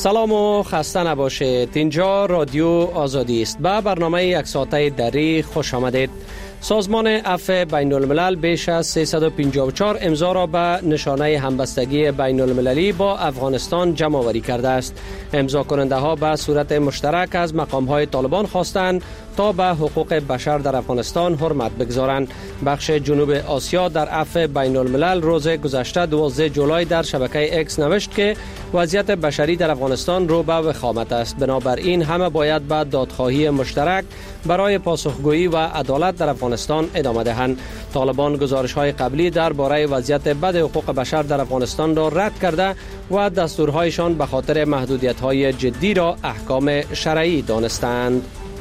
سلام و خسته نباشید. اینجا رادیو آزادی است. به برنامه یک ساعته دری خوش آمدید. سازمان عفو بین الملل بیش از 354 امضا را به نشانه همبستگی بین المللی با افغانستان جمع آوری کرده است. امضا کننده ها به صورت مشترک از مقام های طالبان خواستند تا به حقوق بشر در افغانستان حرمت بگذارند. بخش جنوب آسیا در عفو بین الملل روز گذشته 12 جولای در شبکه اکس نوشت که وضعیت بشری در افغانستان رو به وخامت است. بنابراین همه باید به دادخواهی مشترک برای پاسخگویی و عدالت در افغانستان ادامه دهند. طالبان گزارش‌های قبلی درباره وضعیت بد حقوق بشر در افغانستان را رد کرده و دستورهایشان به خاطر محدودیت‌های جدی را احکام شرعی دانستند.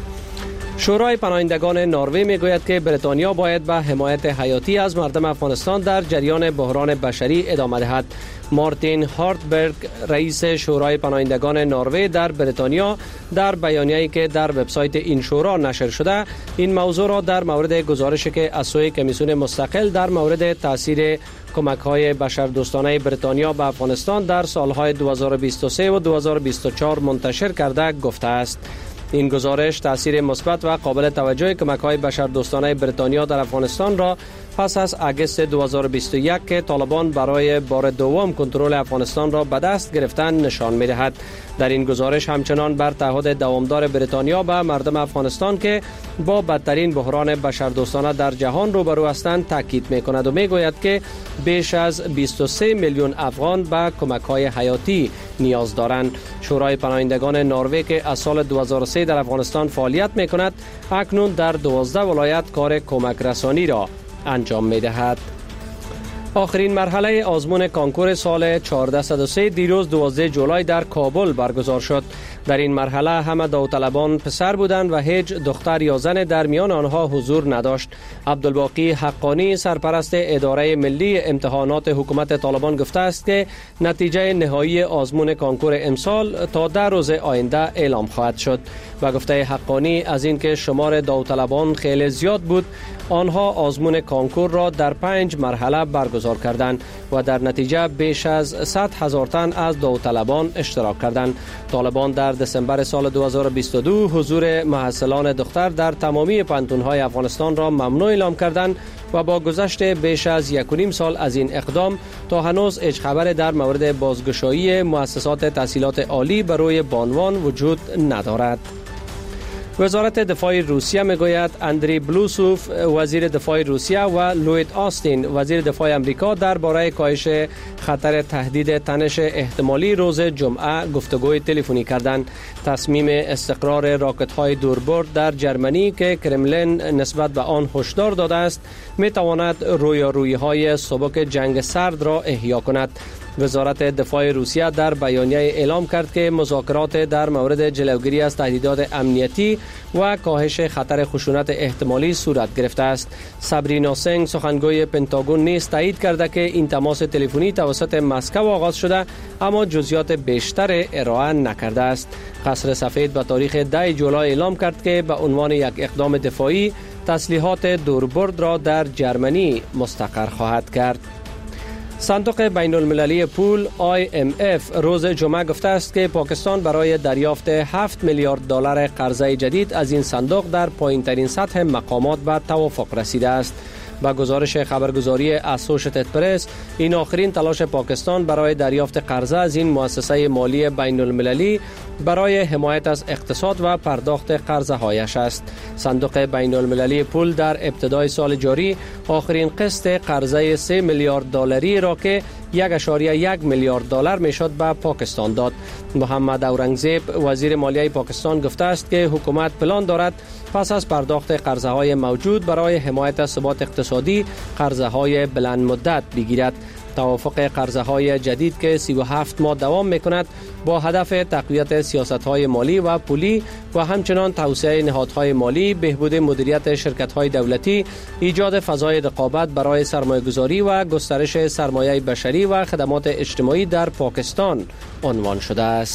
شورای پناهندگان نروژ میگوید که بریتانیا باید به حمایت حیاتی از مردم افغانستان در جریان بحران بشری ادامه دهد. مارتین هارتبرگ رئیس شورای پناهندگان نروژ در بریتانیا در بیانیه‌ای که در وبسایت این شورا نشر شده این موضوع را در مورد گزارشی که از سوی کمیسیون مستقل در مورد تاثیر کمک‌های بشردوستانه بریتانیا به افغانستان در سالهای 2023 و 2024 منتشر کرده گفته است. این گزارش تاثیر مثبت و قابل توجه کمک‌های بشردوستانه بریتانیا در افغانستان را پس از اگست 2021 که طالبان برای بار دوم کنترل افغانستان را به دست گرفتند نشان می‌دهد. در این گزارش همچنان بر تعهد دوامدار بریتانیا به مردم افغانستان که با بدترین بحران بشردوستانه در جهان روبرو هستند تاکید می‌کند و می‌گوید که بیش از 23 میلیون افغان به کمک‌های حیاتی نیاز دارند. شورای پناهندگان نروژ که از سال 2003 در افغانستان فعالیت می‌کند اکنون در 12 ولایت کار کمک رسانی را انجام می‌دهد. آخرین مرحله آزمون کانکور سال 1403 دیروز 12 جولای در کابل برگزار شد. در این مرحله همه داوطلبان پسر بودند و هیچ دختر یا زن در میان آنها حضور نداشت. عبدالباقی حقانی سرپرست اداره ملی امتحانات حکومت طالبان گفته است که نتیجه نهایی آزمون کانکور امسال تا 10 روز آینده اعلام خواهد شد. و گفته حقانی از اینکه شمار داوطلبان خیلی زیاد بود آنها آزمون کانکور را در 5 مرحله برگزار کردند و در نتیجه بیش از 100,000 تن از داوطلبان اشتراک کردند. طالبان در دسامبر سال 2022 حضور محصلان دختر در تمامی پانتون‌های افغانستان را ممنوع اعلام کردند و با گذشت بیش از 1.5 سال از این اقدام تا هنوز هیچ خبر در مورد بازگشایی مؤسسات تحصیلات عالی بر روی بانوان وجود ندارد. وزارت دفاع روسیه میگوید اندری بلوسوف وزیر دفاع روسیه و لوید آستین وزیر دفاع امریکا درباره کاهش خطر تهدید تنش احتمالی روز جمعه گفتگوی تلفنی کردند. تصمیم استقرار راکت‌های دوربرد در جرمنی که کرملین نسبت به آن هشدار داده است میتواند رویارویی‌های سبک جنگ سرد را احیا کند. وزارت دفاع روسیه در بیانیه اعلام کرد که مذاکرات در مورد جلوگیری از تهدیدات امنیتی و کاهش خطر خشونت احتمالی صورت گرفته است. سابرینا سنگ سخنگوی پنتاگون نیز تایید کرده که این تماس تلفنی توسط مسکو آغاز شده اما جزئیات بیشتر ارائه نکرده است. قصر سفید به تاریخ 10 جولای اعلام کرد که به عنوان یک اقدام دفاعی تسلیحات دوربرد را در جرمنی مستقر خواهد کرد. صندوق بین المللی پول IMF روز جمعه گفته است که پاکستان برای دریافت 7 میلیارد دلار قرضه جدید از این صندوق در پایین‌ترین سطح مقامات به توافق رسیده است. با گزارش خبرگزاری اسوشییتد پرس این آخرین تلاش پاکستان برای دریافت قرضه از این مؤسسه مالی بین المللی برای حمایت از اقتصاد و پرداخت قرضه هایش است. صندوق بین المللی پول در ابتدای سال جاری آخرین قسط قرضه 3 میلیارد دلاری را که 1.1 میلیارد دلار میشد به پاکستان داد. محمد اورنگزیب وزیر مالیه پاکستان گفته است که حکومت پلان دارد پس از پرداخت قرضه های موجود برای حمایت از ثبات اقتصادی قرضه های بلند مدت بگیرد. توافق قرضه های جدید که 37 ماه دوام میکند با هدف تقویت سیاست های مالی و پولی و همچنان توسعه نهادهای مالی، بهبود مدیریت شرکت های دولتی، ایجاد فضای رقابت برای سرمایه گذاری و گسترش سرمایه بشری و خدمات اجتماعی در پاکستان عنوان شده است.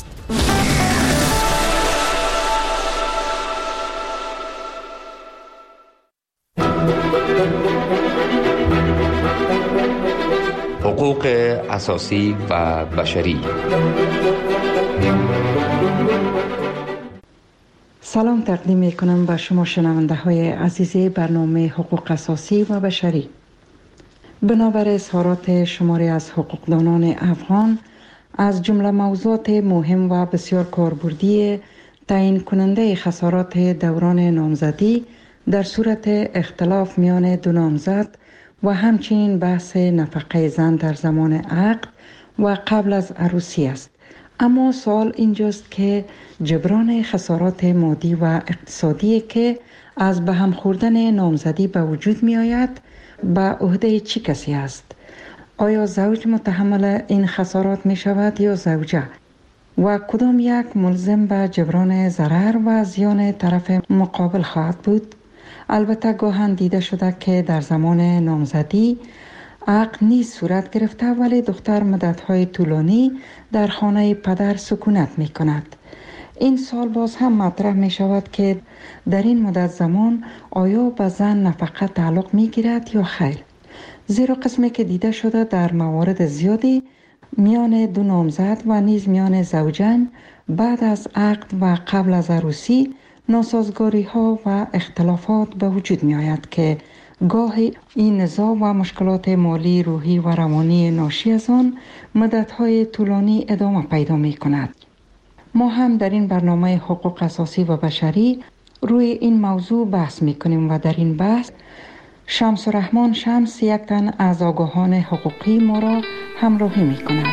حقوق اساسی و بشری سلام تقدیم می کنم به شما شنونده های عزیز برنامه حقوق اساسی و بشری. بنابر اظهارات شماری از حقوقدانان افغان از جمله موضوعات مهم و بسیار کاربردی تعیین کننده خسارات دوران نامزدی در صورت اختلاف میان دو نامزد و همچنین بحث نفقه زن در زمان عقد و قبل از عروسی است. اما سوال اینجاست که جبران خسارات مادی و اقتصادی که از به هم خوردن نامزدی به وجود می آید به عهده چه کسی است؟ آیا زوج متحمل این خسارات می شود یا زوجه؟ و کدام یک ملزم به جبران ضرر و زیان طرف مقابل خواهد بود؟ البته گاهن دیده شده که در زمان نامزدی عقد نیز صورت گرفته ولی دختر مدت‌های طولانی در خانه پدر سکونت می کند. این سال باز هم مطرح می شود که در این مدت زمان آیا به زن نفقه تعلق می گیرد یا خیر؟ زیرا قسمی که دیده شده در موارد زیادی میان دو نامزد و نیز میان زوجین بعد از عقد و قبل از عروسی ناسازگاری ها و اختلافات به وجود می آید که گاهی این نزاع و مشکلات مالی، روحی و روانی ناشی از آن مدت‌های طولانی ادامه پیدا می کند. ما هم در این برنامه حقوق اساسی و بشری روی این موضوع بحث می کنیم و در این بحث شمس الرحمن شمس یک تن از آگاهان حقوقی ما را همراهی می کند.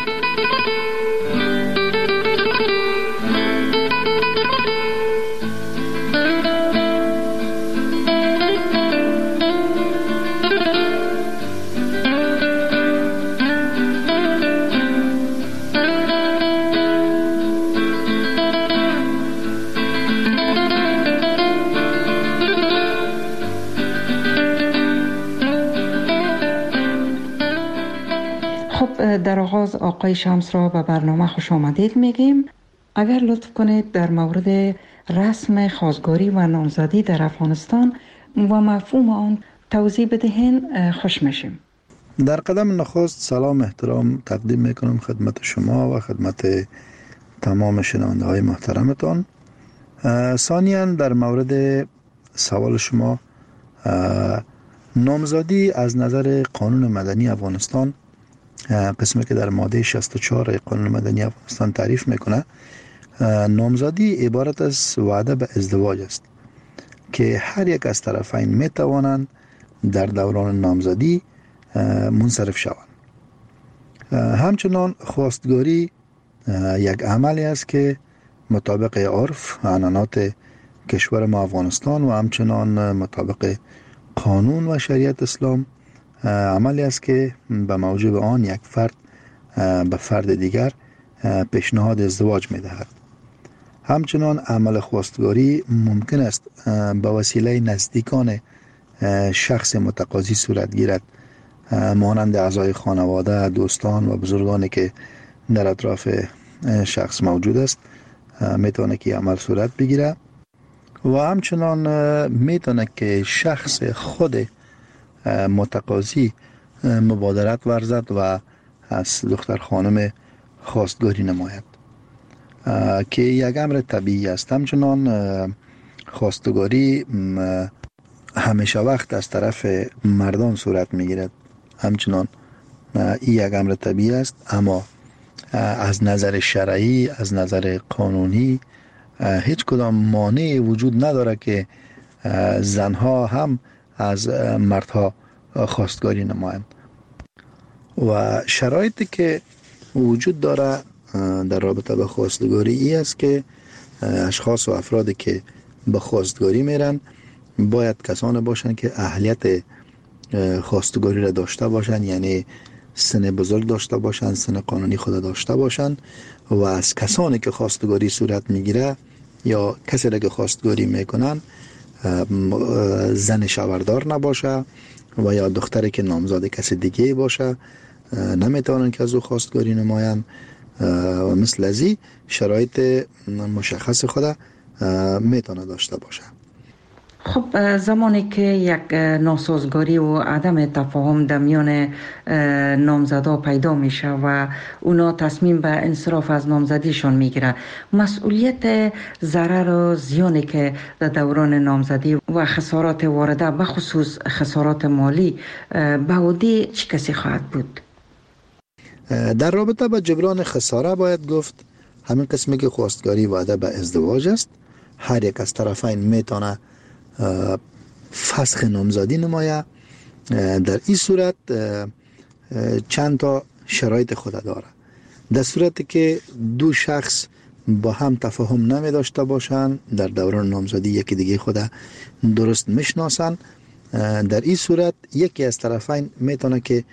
در آغاز آقای شمس را به برنامه خوش آمدید میگیم. اگر لطف کنید در مورد رسم خواستگاری و نامزدی در افغانستان و مفهوم آن توضیح بدهین خوش میشیم. در قدم نخست سلام احترام تقدیم میکنم خدمت شما و خدمت تمام شنونده های محترمتان. ثانیاً در مورد سوال شما، نامزدی از نظر قانون مدنی افغانستان، قسمی که در ماده 64 قانون مدنی افغانستان تعریف میکنه، نامزدی عبارت از وعده به ازدواج است که هر یک از طرفین میتوانند در دوران نامزدی منصرف شوند. همچنان خواستگاری یک عملی است که مطابق عرف و عنعنات کشور ما افغانستان و همچنان مطابق قانون و شریعت اسلام عملی است که به موجب آن یک فرد به فرد دیگر پیشنهاد ازدواج می دهد. همچنان عمل خواستگاری ممکن است به وسیله نزدیکان شخص متقاضی صورت گیرد، مانند اعضای خانواده، دوستان و بزرگانی که در اطراف شخص موجود است میتونه که عمل صورت بگیره و همچنان میتونه که شخص خود متقاضی مبادرت ورزد و از دختر خانم خواستگاری نماید که یک امر طبیعی است. همچنان خواستگاری همیشه وقت از طرف مردان صورت میگیرد، همچنان این یک امر طبیعی است، اما از نظر شرعی، از نظر قانونی هیچ کدام مانعی وجود نداره که زنها هم از مردها خواستگاری نمایند. و شرایطی که وجود داره در رابطه با خواستگاری ای است که اشخاص و افرادی که به خواستگاری میرن باید کسانی باشند که اهلیت خواستگاری را داشته باشند، یعنی سن بزرگ داشته باشند، سن قانونی خود داشته باشند و از کسانی که خواستگاری صورت میگیره یا کسی را که خواستگاری میکنن زن شوهردار نباشه و یا دختری که نامزد کسی دیگه باشه نمیتونن که از او خواستگاری نمایند و مثل ازی شرایط مشخص خود میتونه داشته باشه. خب زمانی که یک ناسازگاری و عدم تفاهم در میان نامزدا پیدا میشه و اونا تصمیم به انصراف از نامزدیشان میگیره، مسئولیت ضرر و زیانی که در دوران نامزدی و خسارات وارده به خصوص خسارات مالی به عهده چه کسی خواهد بود؟ در رابطه با جبران خساره باید گفت همین قسمی که خواستگاری وعده به ازدواج است، هر یک از طرفین میتونه فسخ نامزدی نماید. در این صورت چند تا شرایط خود داره. در صورتی که دو شخص با هم تفاهم نمی داشته باشند، در دوران نامزدی یکی دیگه خود درست میشناسن، در این صورت یکی از طرفین میتونه که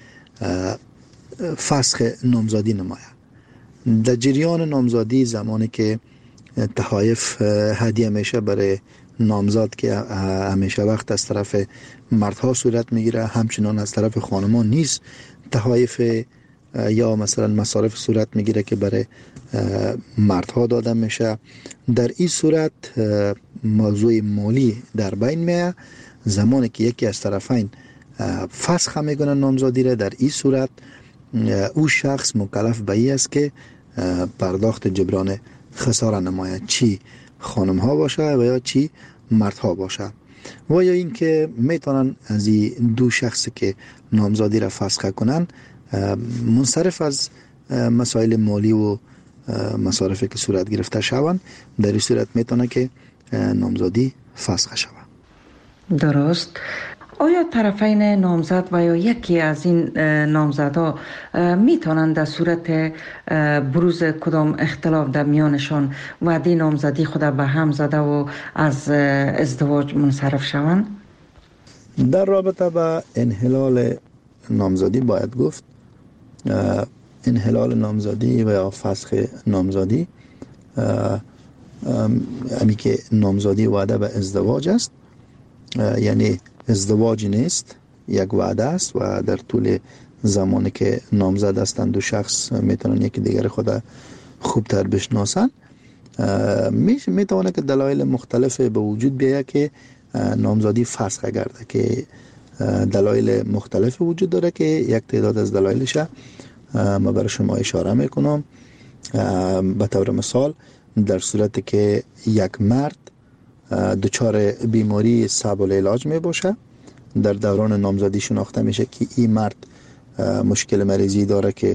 فسخ نامزدی نماید. در جریان نامزدی زمانی که تحایف هدیه میشه برای نامزد که همیشه وقت از طرف مردها صورت میگیره، همچنان از طرف خانمان نیست تحایف یا مثلا مصارف صورت میگیره که برای مردها داده میشه. در این صورت موضوع مالی در بین میه. زمانی که یکی از طرفین فسخ میکنه نامزدی را، در این صورت او شخص مکلف به این است که پرداخت جبران خساره نماید، چی خانم ها باشه و یا چی مردها باشه. و یا این که میتونن از این دو شخصی که نامزدی را فسخ کنن منصرف از مسائل مالی و مصارفی که صورت گرفته شوند. در این صورت میتونه که نامزدی فسخ شود. درست. آیا طرفین نامزد و یا یکی از این نامزدها میتونند در صورت بروز کدام اختلاف در میانشان وعده نامزدی خود به هم زده و از ازدواج منصرف شوند؟ در رابطه با انحلال نامزدی باید گفت انحلال نامزدی و یا فسخ نامزدی همی که نامزدی وعده به ازدواج است، یعنی ازدواج نیست، یک وعده است و در طول زمانی که نامزد هستند دو شخص میتونن یکی دیگر خود خوبتر بشناسن. میتونه که دلایل مختلف به وجود بیاید که نامزدی فسخ گرده، که دلایل مختلف وجود داره که یک تعداد از دلایلش ما برای شما اشاره میکنم. به طور مثال در صورتی که یک مرد دچار بیماری صعب العلاج می باشه، در دوران نامزدی شناخته میشه که این مرد مشکل مریضی داره که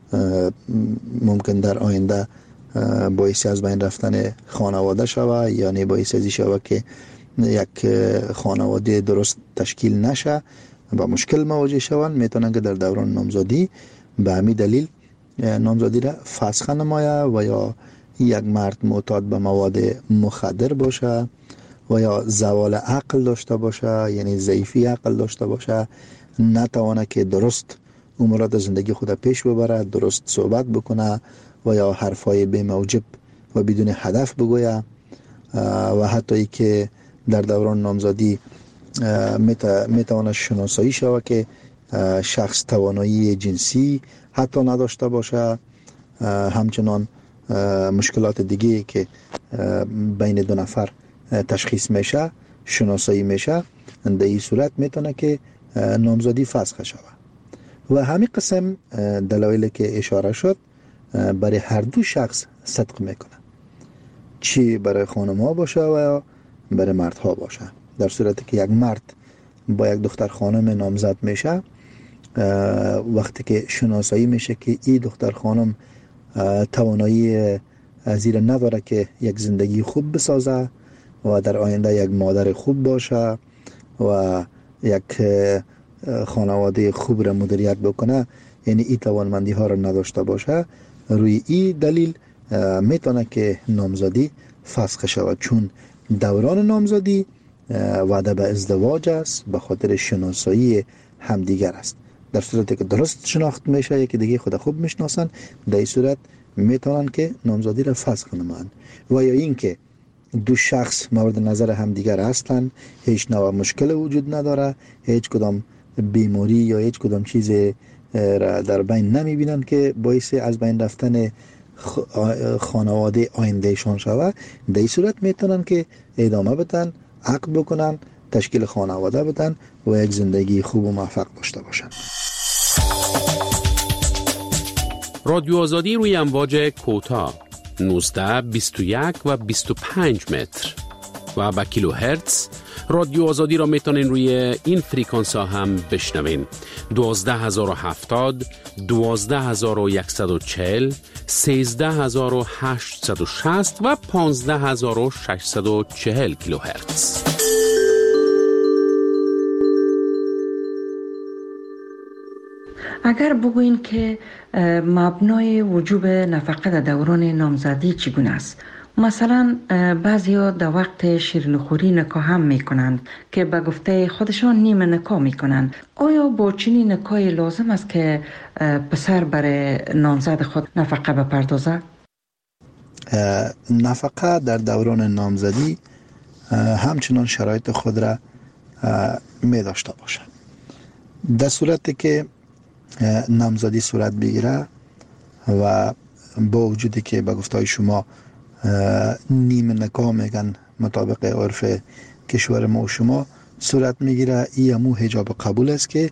ممکن در آینده باعث از بین رفتن خانواده شوه، یعنی باعث ازی شوه که یک خانواده درست تشکیل نشه، با مشکل مواجه شوند. میتونن که در دوران نامزدی به همین دلیل نامزدی را فسخ نماید. و یا یک مرد معتاد به مواد مخدر باشه و یا زوال عقل داشته باشه، یعنی ضعیفی عقل داشته باشه، نتوانه که درست امورات زندگی خود پیش ببره، درست صحبت بکنه و یا حرفای بی موجب و بدون هدف بگویه. و حتی ای که در دوران نامزدی میتوانه شناسایی شود که شخص توانایی جنسی حتی نداشته باشه. همچنان مشکلات دیگه که بین دو نفر تشخیص میشه، شناسایی میشه، در این صورت میتونه که نامزدی فسخ شود. و همین قسم دلایلی که اشاره شد برای هر دو شخص صدق میکنه، چی برای خانم ها باشه و یا برای مرد ها باشه. در صورتی که یک مرد با یک دختر خانم نامزد میشه، وقتی که شناسایی میشه که این دختر خانم توانایی زیر نداره که یک زندگی خوب بسازه و در آینده یک مادر خوب باشه و یک خانواده خوب را مدیریت بکنه، یعنی این توانمندی ها را نداشته باشه، روی این دلیل میتونه که نامزدی فسخ شود، چون دوران نامزدی وعده به ازدواج است، به خاطر شناسایی همدیگر است. در صورتی که درست شناخت میشه، یکی دیگه خود خوب میشناسن، در این صورت میتونن که نامزدی را فسخ نمایند. و یا این که دو شخص مورد نظر همدیگر هستند، هیچ نوع مشکل وجود نداره، هیچ کدام بیماری یا هیچ کدام چیز را در بین نمیبینن که باعث از بین رفتن خانواده آیندهشان شود، در این صورت میتونن که ادامه بدن، عقد بکنن، تشکیل خانواده بدن و یک زندگی خوب و موفق داشته باشن. رادیو آزادی روی امواج کوتاه 19، 21 و 25 متر و با کیلو هرتز. رادیو آزادی را میتونین روی این فریکانس ها هم بشنوین: 12070، 12140، 13860 و 15640 کیلو هرتز. اگر بگوین که مبنای وجوب نفقه در دوران نامزدی چگونه است؟ مثلا بعضیا در وقت شیرینیخوری نکاح هم میکنند که به گفته خودشان نیمه نکاح میکنند. آیا با چنین نکاحی لازم است که پسر برای نامزد خود نفقه بپردازد؟ نفقه در دوران نامزدی همچنان شرایط خود را می داشته باشد. در صورتی که نامزدی صورت بگیره و با وجودی که به گفته شما نیمه نکاح میگن مطابق عرف کشور ما و شما صورت میگیره، این همو حجاب قبول است که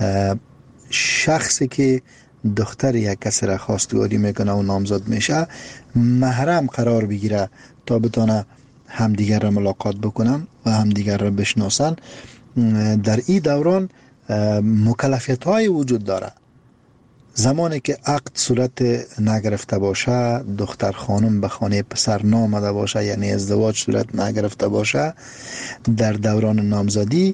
شخصی که دختر یک کسی را خواستگاری میکنه و نامزد میشه محرم قرار بگیره تا بتونه همدیگر را ملاقات بکنن و همدیگر را بشناسن. در این دوران مکلفیت های وجود داره. زمانی که عقد صورت نگرفته باشه، دختر خانم به خانه پسر نامده باشه، یعنی ازدواج صورت نگرفته باشه، در دوران نامزدی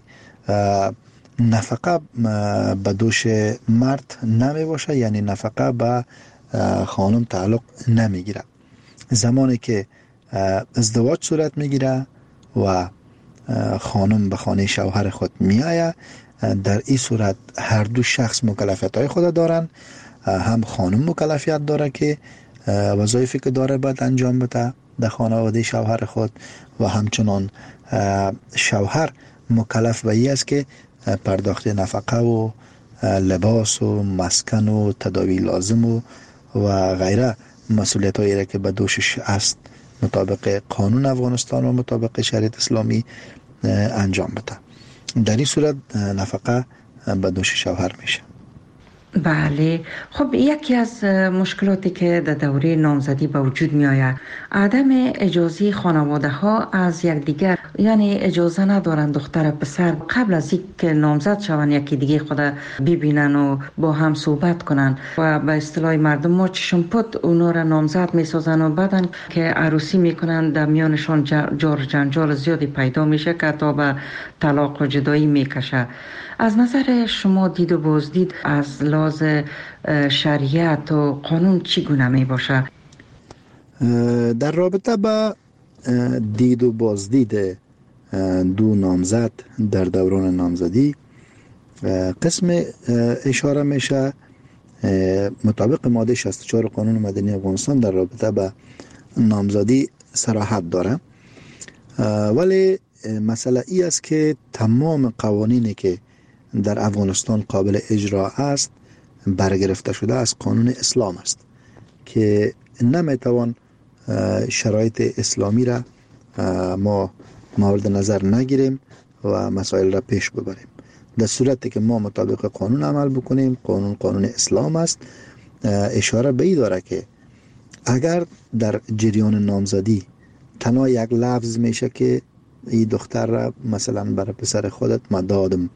نفقه به دوش مرد نمی باشه، یعنی نفقه به خانم تعلق نمیگیره. زمانی که ازدواج صورت میگیره و خانم به خانه شوهر خود میآید، در این صورت هر دو شخص مکلفیت های خود دارن. هم خانم مکلفیت داره که وظایفی که داره باید انجام بده در خانواده شوهر خود و همچنان شوهر مکلف به این است که پرداخت نفقه و لباس و مسکن و تداوی لازم و غیره مسئولیت هایی را که به دوشش است مطابق قانون افغانستان و مطابق شریعت اسلامی انجام بده. در این صورت نفقه به دوش شوهر میشه. بله. خب یکی از مشکلاتی که در دوره نامزدی به وجود می آید عدم اجازه خانواده ها از یکدیگر، یعنی اجازه ندارن دختر پسر قبل از اینکه نامزد شوند یکی دیگه خود ببینن و با هم صحبت کنن و به اصطلاح مردم ما چشم پد اونا را نامزد می سازن و بعدن که عروسی میکنن در میانشان جار جنجال زیادی پیدا میشه که تا به طلاق و جدایی میکشه. از نظر شما دید و بازدید از لحاظ شریعت و قانون چگونه می باشه؟ در رابطه با دید و بازدید دو نامزد در دوران نامزدی قسم اشاره میشه مطابق ماده 64 قانون مدنی افغانستان در رابطه با نامزدی صراحت داره، ولی مسئله ای است که تمام قوانینی که در افغانستان قابل اجرا است برگرفته شده از قانون اسلام است که نمیتوان شرایط اسلامی را ما مورد نظر نگیریم و مسائل را پیش ببریم. در صورتی که ما مطابق قانون عمل بکنیم، قانون اسلام است، اشاره به این داره که اگر در جریان نامزدی تنها یک لفظ میشه که این دختر را مثلا برای پسر خودت مدادم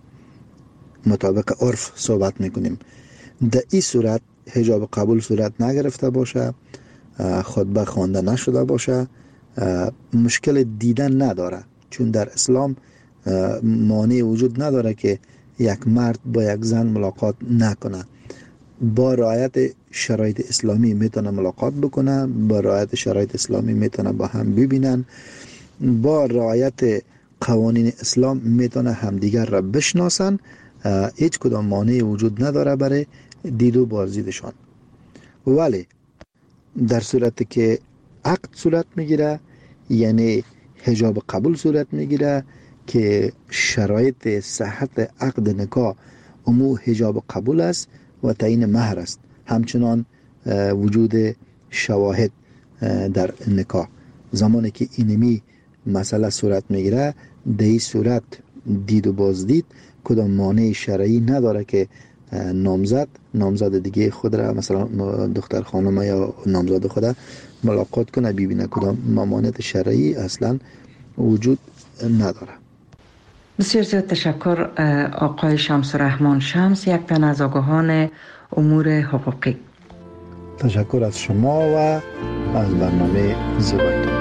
مطابق عرف صحبت میکنیم، در این صورت حجاب قبول صورت نگرفته باشه، خطبه خوانده نشده باشه، مشکل دیدن نداره، چون در اسلام مانع وجود نداره که یک مرد با یک زن ملاقات نکنه. با رعایت شرایط اسلامی میتونه ملاقات بکنه، با رعایت شرایط اسلامی میتونه با هم ببینن، با رعایت قوانین اسلام میتونه همدیگر را بشناسن. هیچ کدام مانع وجود نداره برای دید و بازدیدشان. ولی در صورتی که عقد صورت میگیره، یعنی حجاب قبول صورت میگیره که شرایط صحت عقد نکاح امو حجاب قبول است و تعیین مهر است، همچنان وجود شواهد در نکاح. زمانی که اینمی مسئله صورت میگیره، در این صورت دید و بازدید کدام مانع شرعی نداره که نامزد دیگه خود را، مثلا دختر خانم یا نامزد خود ملاقات کنه، ببینه کدام ممانعت شرعی اصلا وجود نداره. بسیار زیاد تشکر آقای شمس الرحمن شمس، یک تن از آگاهان امور حقوقی. تشکر از شما و از برنامه زیبایتون.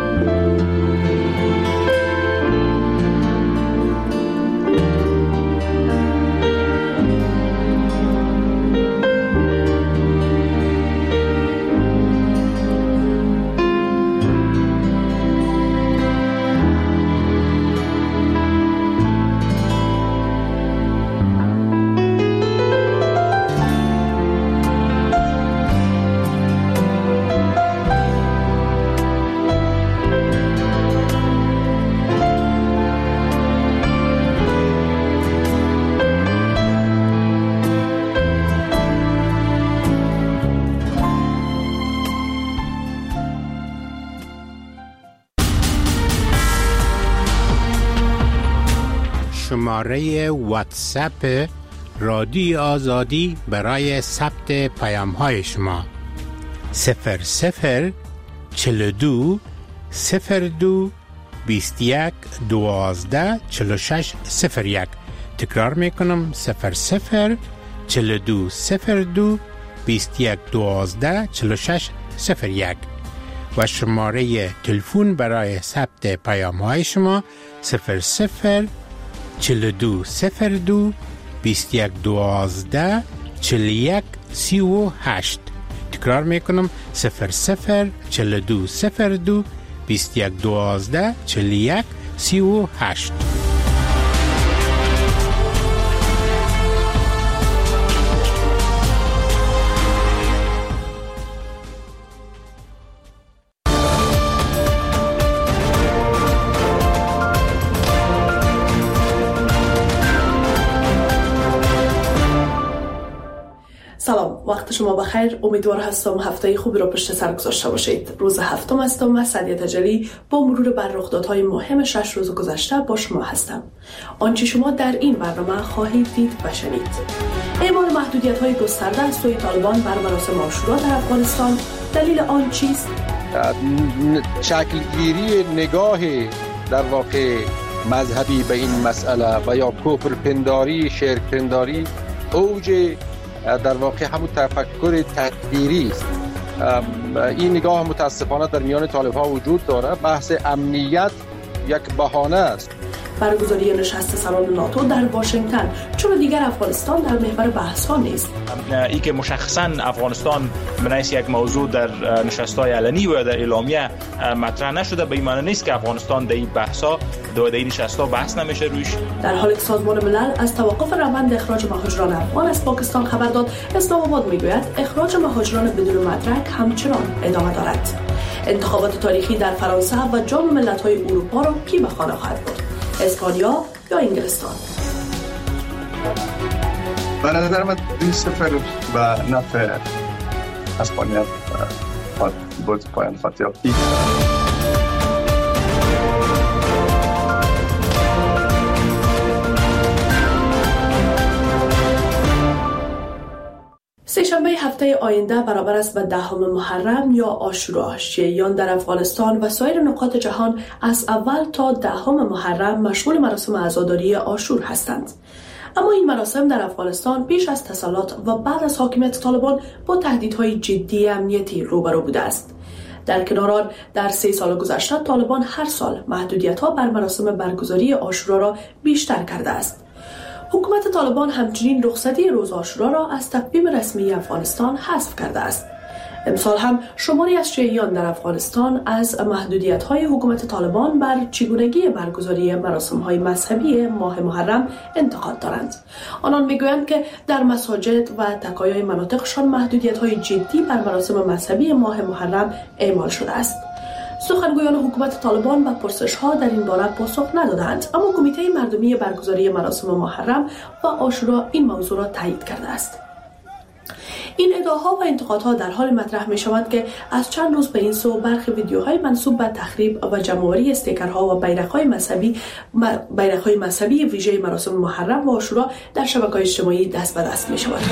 شماره واتساپ رادیو آزادی برای ثبت پیام‌های شما 00 42 02 21 12 46 01. تکرار میکنم 00 42 02 21 12 46 01 و شماره تلفن برای ثبت پیام‌های شما 00 42 02 21 12 41 38. تکرار میکنم 00 42 02 21 12 41 38. سلام، وقت شما بخیر. امیدوار هستم هفته خوبی را پشت سر گذاشته باشید. روز هفتم هستم و سعدیه تجلی با مرور بر رخدادهای مهم 6 روز گذشته با شما هستم. آنچه شما در این برنامه خواهید دید و شنید: اعمال محدودیت‌های گسترده از سوی طالبان بر مراسم عاشورا در افغانستان، دلیل آن چیست؟ شکلگیری نگاه در واقع مذهبی به این مسئله و یا کفر پنداری، شرک پنداری اوج در واقع همون تفکر تکفیری است. این نگاه متاسفانه در میان طالب‌ها وجود داره. بحث امنیت یک بهانه است. برگزاری نشست سران ناتو در واشنگتن، چرا دیگر افغانستان در محور بحث‌ها نیست؟ ای که مشخصاً افغانستان منیس یک موضوع در نشست‌های علنی و در اعلامیه مطرح نشده، به این معنی نیست که افغانستان در این بحث‌ها در این نشست‌ها بحث نمیشه روش. در حالی که سازمان ملل از توقف روند اخراج مهاجران افغان از پاکستان خبر داد، اسلام آباد میگوید اخراج مهاجران بدون مدرک همچنان ادامه دارد. انتخابات تاریخی در فرانسه و جام ملت‌های اروپا را کی به خانه خواهد برد؟ اسپانیا یا انگلستان؟ به نظر من 2-0 به نفع اسپانیا بود پایان خط یافتی. سه‌شنبه هفته آینده برابر است به 10 محرم یا عاشورا. شیعیان در افغانستان و سایر نقاط جهان از اول تا 10 محرم مشغول مراسم عزاداری عاشور هستند. اما این مراسم در افغانستان پیش از تسلط و بعد از حاکمیت طالبان با تهدیدهای جدی امنیتی روبرو بوده است. در کنار آن در 3 سال گذشته طالبان هر سال محدودیت‌ها بر مراسم برگزاری عاشورا را بیشتر کرده است. حکومت طالبان همچنین رخصتی روز عاشورا را از تقویم رسمی افغانستان حذف کرده است. امسال هم شماری از شیعیان در افغانستان از محدودیت‌های حکومت طالبان بر چگونگی برگزاری مراسم‌های مذهبی ماه محرم انتقاد دارند. آنان می‌گویند که در مساجد و تکایای مناطقشان محدودیت‌های جدی بر مراسم مذهبی ماه محرم اعمال شده است. سخنگویان حکومت طالبان به پرسش‌ها در این باره پاسخ ندادند، اما کمیته مردمی برگزاری مراسم محرم و عاشورا این موضوع را تایید کرده است. این ادعاها و انتقادها در حال مطرح می شود که از چند روز به این سو برخی ویدیوهای منسوب به تخریب و جمع‌آوری استیکرها و بیرق‌های مذهبی ویژه مراسم محرم و عاشورا در شبکه‌های اجتماعی دست به دست می شود.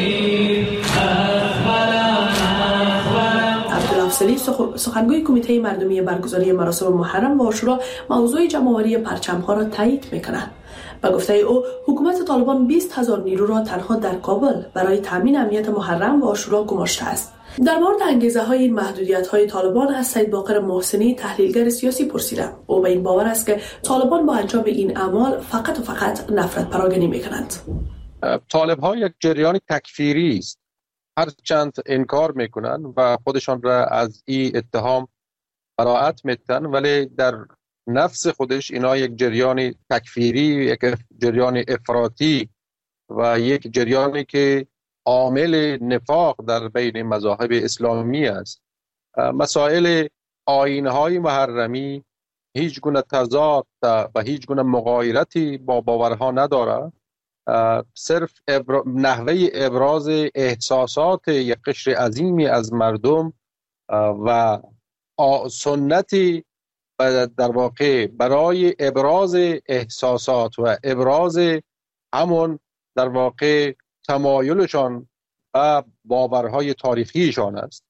عبدالافضلی سخنگوی کمیته مردمی برگزاری مراسم محرم و عاشورا موضوع جمع‌آوری پرچم‌ها را تایید می‌کند. به گفته او حکومت طالبان 20,000 نیرو را تنها در کابل برای تامین امنیت محرم و عاشورا گماشته است. در مورد انگیزه‌های این محدودیت‌های طالبان از سید باقر محسنی تحلیلگر سیاسی پرسیدم. او به این باور است که طالبان با انجام این اعمال فقط و فقط نفرت پراگنی می‌کنند. طالب‌ها یک جریان تکفیری است. هرچند انکار میکنن و خودشان را از این اتهام براءت میتن، ولی در نفس خودش اینا یک جریان تکفیری، یک جریان افراطی و یک جریانی که عامل نفاق در بین مذاهب اسلامی است. مسائل آیین‌های محرمی هیچ گونه تضاد و هیچ گونه مغایرتی با باورها نداره. صرف نحوه ابراز احساسات یک قشر عظیمی از مردم و سنتی در واقع برای ابراز احساسات و ابراز همون در واقع تمایلشان و باورهای تاریخیشان است.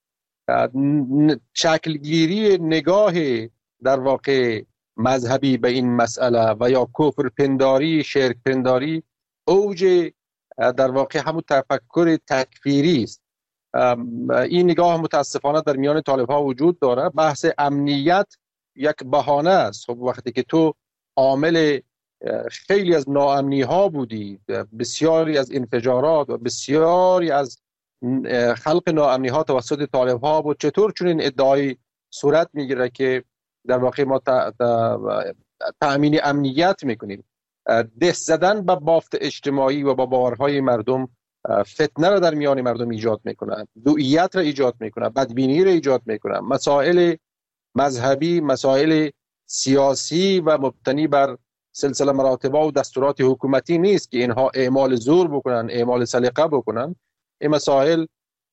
شکلگیری نگاه در واقع مذهبی به این مسئله و یا کفر پنداری، شرک پنداری اوج در واقع همون تفکر تکفیری است. این نگاه متاسفانه در میان طالب‌ها وجود داره. بحث امنیت یک بهانه است. خب وقتی که تو عامل خیلی از ناامنی ها بودی، بسیاری از انفجارات و بسیاری از خلق ناامنی ها توسط طالب‌ها بود، چطور چون این ادعای صورت میگیره که در واقع ما تأمین امنیت میکنیم؟ دست زدن به بافت اجتماعی و با باورهای مردم فتنه را در میان مردم ایجاد میکنه، دوئیت را ایجاد میکنه، بدبینی را ایجاد میکنه. مسائل مذهبی، مسائل سیاسی و مبتنی بر سلسله مراتب و دستورات حکومتی نیست که اینها اعمال زور بکنن، اعمال سلیقه بکنن. این مسائل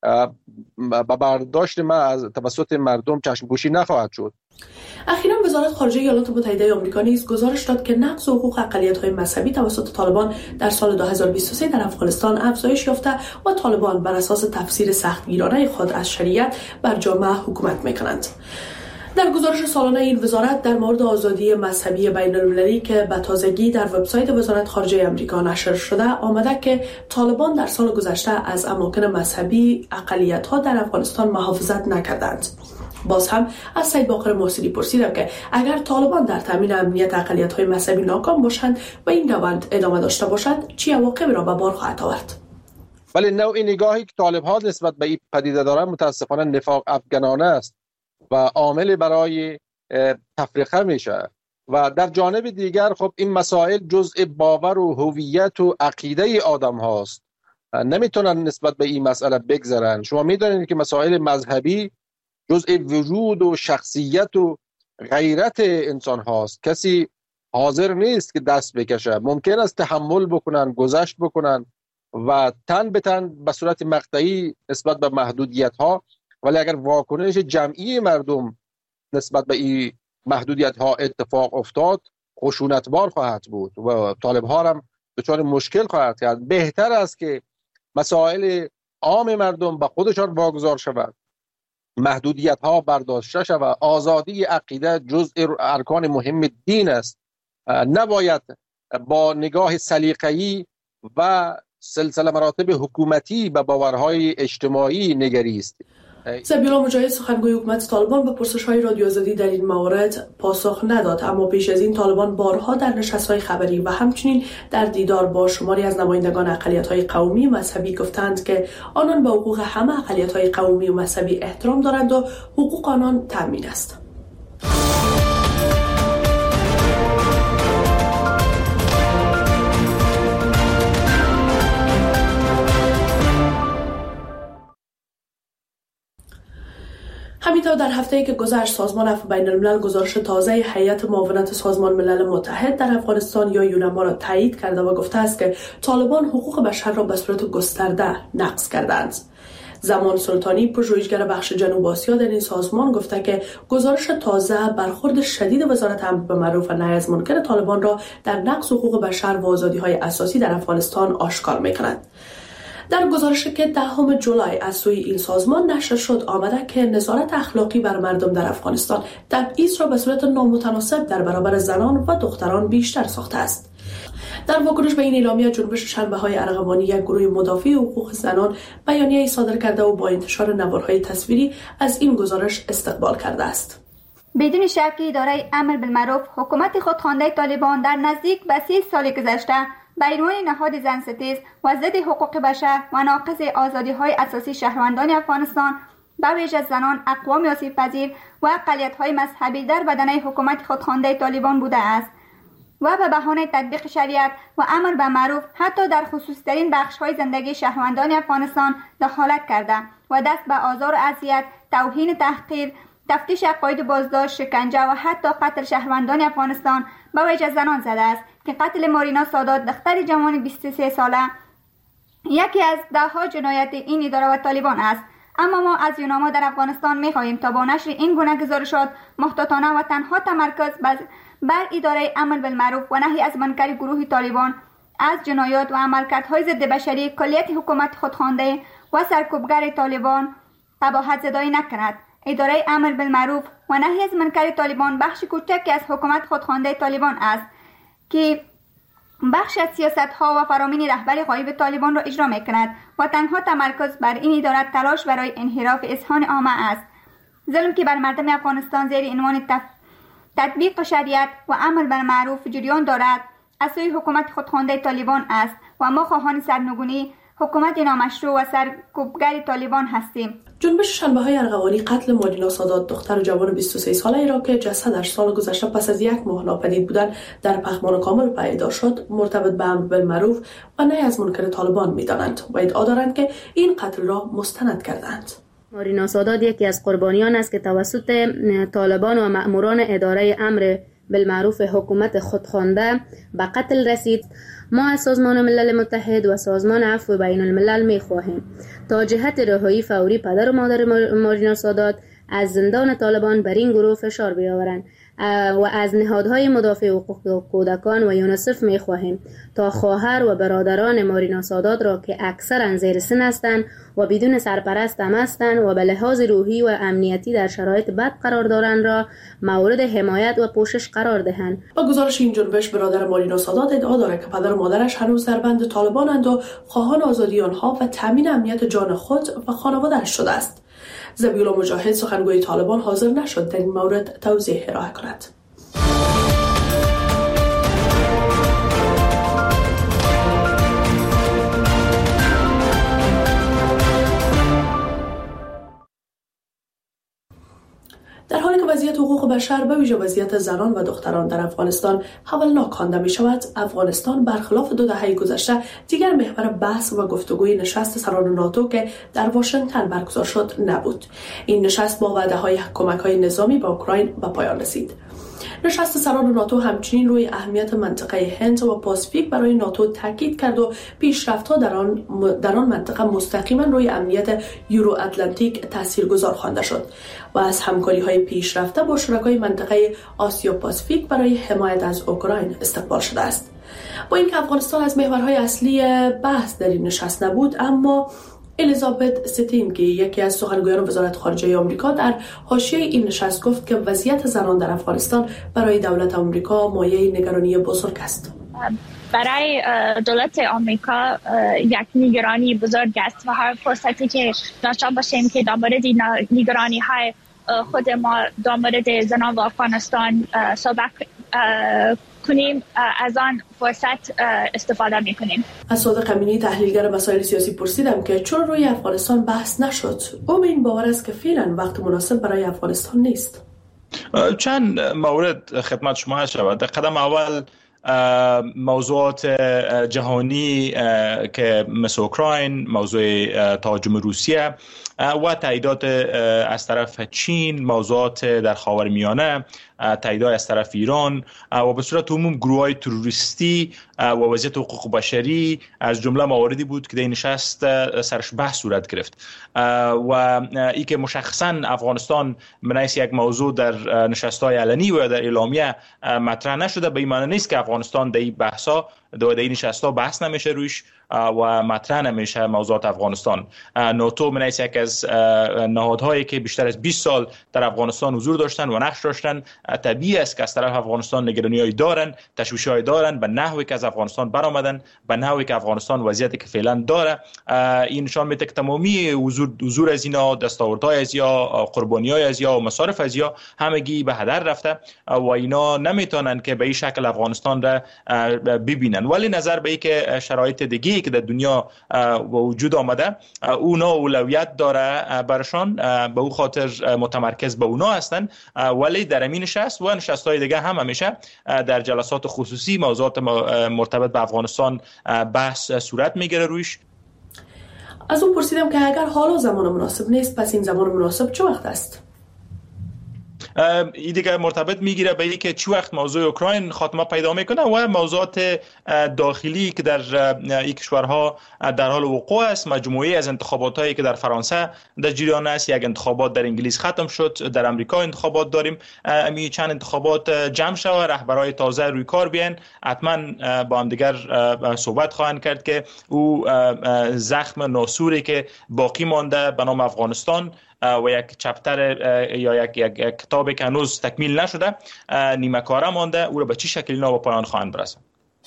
با برداشت ما از توسط مردم چشم‌پوشی نخواهد شد. اخیراً وزارت خارجه ایالات متحده آمریکا نیز گزارش داد که نقض حقوق اقلیت‌های مذهبی توسط طالبان در سال 2023 در افغانستان افزایش یافته و طالبان بر اساس تفسیر سختگیرانه خود از شریعت بر جامعه حکومت می‌کنند. در گزارش سالانه این وزارت در مورد آزادی مذهبی بین‌المللی که به تازگی در وبسایت وزارت خارجه آمریکا نشر شده آمده که طالبان در سال گذشته از اماکن مذهبی اقلیت‌ها در افغانستان محافظت نکردند. باز هم از سید باقر محسنی پرسیدم که اگر طالبان در تامین امنیت اقلیت‌های مذهبی ناکام باشند و این روند ادامه داشته باشد چه عواقبی را به بار خواهد آورد؟ ولی نوع نگاهی که طالب‌ها نسبت به این پدیده دارند متاسفانه نفاق افغانانه است و عامل برای تفریقه میشه. و در جانب دیگر خب این مسائل جزء باور و هویت و عقیده آدم هاست، نمیتونن نسبت به این مسئله بگذرن. شما میدونید که مسائل مذهبی جزء وجود و شخصیت و غیرت انسان هاست. کسی حاضر نیست که دست بکشه. ممکن است تحمل بکنن، گذشت بکنن و تن به تن به صورت مقطعی نسبت به محدودیت ها، ولی اگر واکنش جمعی مردم نسبت به این محدودیت ها اتفاق افتاد خشونتبار خواهد بود و طالب ها هم دچار مشکل خواهد کرد. بهتر است که مسائل عام مردم به خودشان واگذار شود، محدودیت ها برداشته شود. آزادی عقیده جزء ارکان مهم دین است. نباید با نگاه سلیقه‌ای و سلسله مراتب حکومتی به باورهای اجتماعی نگریست. ذبیحالله مجاهد سخنگوی حکومت طالبان به پرسش‌های رادیو آزادی در این مورد پاسخ نداد، اما پیش از این طالبان بارها در نشست‌های خبری و همچنین در دیدار با شماری از نمایندگان اقلیت‌های قومی و مذهبی گفتند که آنان به حقوق همه اقلیت‌های قومی و مذهبی احترام دارند و حقوق آنان تامین است. همین همینطور در هفته‌ای که گذشت سازمان عفو بین الملل گزارش تازه هیئت معاونت سازمان ملل متحد در افغانستان یا یونما را تایید کرده و گفته است که طالبان حقوق بشر را به صورت گسترده نقض کردند. زمان سلطانی پژوهشگر بخش جنوب آسیا در این سازمان گفته که گزارش تازه برخورد شدید وزارت امر بالمعروف و نهی از منکر طالبان را در نقض حقوق بشر و آزادی‌های اساسی در افغانستان آشکار می‌کند. در گزارشی که 10 جولای از سوی این سازمان نشر شد آمده که نظارت اخلاقی بر مردم در افغانستان تبعیض را به صورت نامتناسب در برابر زنان و دختران بیشتر ساخته است. در واکنش به این اعلامیه جنبش شنبه‌های ارغوانی یک گروه مدافع حقوق زنان بیانیه‌ای صادر کرده و با انتشار نوارهای تصویری از این گزارش استقبال کرده است. بدون شک اداره امر بالمعروف حکومت خودخوانده طالبان در نزدیک به 30 سال گذشته به عنوان نهاد زنستیز و ضد حقوق بشر و ناقض آزادی‌های اساسی شهروندان افغانستان به ویژه زنان، اقوام آسیب‌پذیر و اقلیت‌های مذهبی در بدنه حکومت خودخوانده طالبان بوده است و به بهانه تطبیق شریعت و امر به معروف حتی در خصوصی‌ترین بخش‌های زندگی شهروندان افغانستان دخالت کرده و دست به آزار و اذیت، توهین، تحقیر، تفتیش عقاید، بازداشت، شکنجه و حتی قتل شهروندان افغانستان به ویژه زنان زده است که قتل مارینا سادات دختر جوان 23 ساله یکی از ده‌ها جنایت این اداره و طالبان است. اما ما از یونما در افغانستان می‌خواهیم تا با نشر این گونه گزارشات محتاطانه و تنها تمرکز بر اداره امر بالمعروف و نهی از منکر گروه طالبان از جنایات و عملکردهای ضد بشری کلیت حکومت خودخوانده و سرکوبگر طالبان قباحت زدایی نکند. اداره امر بالمعروف و نهی از منکر طالبان بخش کوچکی از حکومت خودخوانده طالبان است که بخش از سیاست‌ها و فرامین رهبر غایب طالبان را اجرا می‌کند و تنها تمرکز بر این اداره تلاش برای انحراف اذهان عامه است. ظلم که بر مردم افغانستان زیر عنوان تطبیق شریعت و امر بالمعروف جریان دارد از سوی حکومت خودخوانده طالبان است و ما خواهان سرنگونی حکومت نامشروع و سرکوبگر طالبان هستیم. جنبش شنبه‌های ارغوانی قتل مارینا سادات دختر جوان 23 ساله را که جسدش سال گذشته پس از 1 ماه ناپدید بودن در پخمان کامل پیدا شد مرتبط به امر بالمعروف و نهی از منکر طالبان می‌دانند و ادعا دارند که این قتل را مستند کردند. مارینا سادات یکی از قربانیان است که توسط طالبان و مأموران اداره امر بالمعروف حکومت خودخوانده به قتل رسید. ما از سازمان ملل متحد و سازمان عفو بین الملل می خواهیم تا جهت رهایی فوری پدر و مادر مارینا سادات از زندان طالبان بر این گروه فشار بیاورند و از نهادهای مدافع حقوق کودکان و یونیسف می خواهیم تا خواهر و برادران مارینا سادات را که اکثرا زیر سن هستند و بدون سرپرست هم هستند و به لحاظ روحی و امنیتی در شرایط بد قرار دارند را مورد حمایت و پوشش قرار دهند. با گزارش این جنبش برادر مارینا سادات ادعا دارد که پدر و مادرش هنوز در بند طالبانند و خواهان آزادی آنها و تامین امنیت جان خود و خانواده‌اش شده است. ذبیح‌الله مجاهد سخنگوی طالبان حاضر نشد در این مورد توضیح ارائه کند. در حالی که وضعیت حقوق بشر به ویژه وضعیت زنان و دختران در افغانستان هولناک خوانده می شود، افغانستان برخلاف 2 دهه گذشته دیگر محور بحث و گفتگوی نشست سران ناتو که در واشنگتن برگزار شد نبود. این نشست با وعده‌های کمک‌های نظامی به اوکراین به پایان رسید. نشست سران ناتو همچنین روی اهمیت منطقه هند و پاسیفیک برای ناتو تاکید کرد و پیشرفت‌ها در آن منطقه مستقیما روی امنیت یورو اتلانتیک تاثیرگذار خوانده شد و از همکاری‌های پیشرفته با شرکای منطقه آسیا پاسیفیک برای حمایت از اوکراین استقبال شده است. با اینکه افغانستان از محورهای اصلی بحث در این نشست نبود، اما الیزابت ستین که یکی از سخنگویان وزارت خارجه آمریکا در حاشیه این نشست گفت که وضعیت زنان در افغانستان برای دولت آمریکا مایه نگرانی بزرگ است. برای دولت آمریکا یک نگرانی بزرگ است و هر فرصتی که داشته باشیم که در مورد نگرانی های خود ما در مورد زنان و افغانستان صحبت کنیم از آن فرصت استفاده میکنیم. از صادق امینی تحلیلگر مسائل سیاسی پرسیدم که چون روی افغانستان بحث نشد، او به این باور است که فعلا وقت مناسب برای افغانستان نیست. چند مورد خدمت شما شود. در قدم اول موضوعات جهانی که مثل اوکراین، موضوع تهاجم روسیه و تاییدات از طرف چین، موضوعات در خاورمیانه، تاییدات از طرف ایران و به صورت عموم گروه‌های تروریستی و وضعیت حقوق بشری از جمله مواردی بود که در نشست سرش بحث صورت گرفت و ای که مشخصا افغانستان من حیث یک موضوع در نشست‌های علنی و در اعلامیه مطرح نشده، به این معنی نیست که افغانستان در این بحث‌ها در این نشست‌ها بحث نمیشه روش و مطرح نمیشه موضوعات افغانستان. ناتو من حیث یک از نهادهایی که بیشتر از 20 سال در افغانستان حضور داشتن و نقش داشتن، طبیعی است که از طرف افغانستان نگرانی‌های دارن، تشویش‌های دارن به نحوی که از افغانستان برآمدن، به نحوی که افغانستان وضعیتی که فعلا داره. این نشان میده که تمامی حضور از اینا، دستاوردهای از یا قربانی‌های از یا و مصارف از یا همگی به هدر رفته و اینا نمیتونن که به این شکل افغانستان را ببینن. ولی نظر به این که شرایط دیگه که در دنیا وجود آمده اونا اولویت داره برشان، به او خاطر متمرکز به اونا هستن، ولی در این نشست و نشست‌های دیگه هم همیشه در جلسات خصوصی موضوعات مرتبط به افغانستان بحث صورت میگیره روش. از اون پرسیدم که اگر حالا زمان مناسب نیست، پس این زمان مناسب چه وقت است؟ این دیگه مرتبط میگیره به اینکه چه وقت موضوع اوکراین خاتمه پیدا میکنه و موضوعات داخلی که در این کشورها در حال وقوع است. مجموعه از انتخاباتایی که در فرانسه در جریان است، یک انتخابات در انگلیس ختم شد، در امریکا انتخابات داریم. امی چند انتخابات جمع شوه، رهبرای تازه روی کار بیان، حتما با هم دیگر صحبت خواهند کرد که او زخم ناسوری که باقی مانده به نام افغانستان و یک چپتر یا یک کتابی که هنوز تکمیل نشده، نیمه کاره مانده، او را به چه شکلی اینا به پایان خواهند برساند.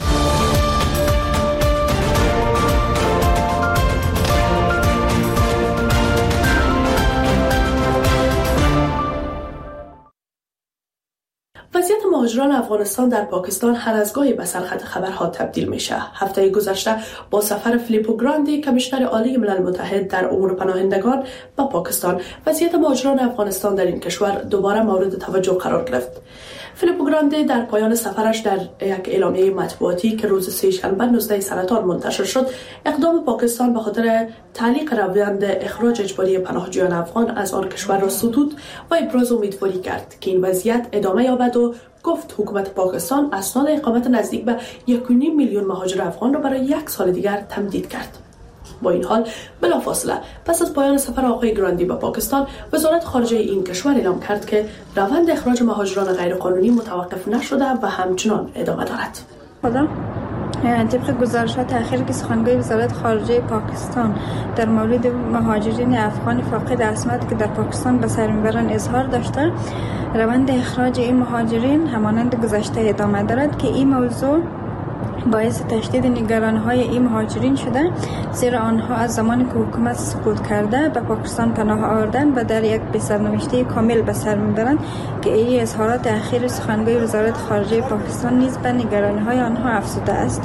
وضعیت مهاجران افغانستان در پاکستان هر از گاهی به سرخط خبرها تبدیل میشه. هفته گذشته با سفر فیلیپو گراندی کمیشنر عالی ملل متحد در امور پناهندگان به پاکستان، وضعیت مهاجران افغانستان در این کشور دوباره مورد توجه قرار گرفت. فیلیپو گراندی در پایان سفرش در یک اعلامیه مطبوعاتی که روز سه‌شنبه 19 سرطان منتشر شد، اقدام پاکستان به خاطر تعلیق روند اخراج اجباری پناهجویان افغان از آن کشور را ستود و ابراز امیدواری کرد که این وضعیت ادامه یابد و گفت حکومت پاکستان اسناد اقامت نزدیک به 1.5 میلیون مهاجر افغان را برای 1 سال دیگر تمدید کرد. با این حال بلافاصله پس از پایان سفر آقای گراندی به پاکستان، وزارت خارجه این کشور اعلام کرد که روند اخراج مهاجران غیرقانونی متوقف نشده و همچنان ادامه دارد. طبق گزارشات اخیر که سخنگوی وزارت خارجه پاکستان در مورد مهاجرین افغان فاقد اسناد که در پاکستان به سر میبرند اظهار داشته، روند اخراج این مهاجرین همانند گذشته ادامه دارد که این موضوع باعث تشدید نگرانی‌های این مهاجرین شده، زیرا آنها از زمانی که حکومت سقوط کرده به پاکستان پناه آوردند و در یک بسرنوشته کامل به سر میبرند که این اظهارات اخیر سخنگوی وزارت خارجه پاکستان نیز به نگرانی‌های آنها افزوده است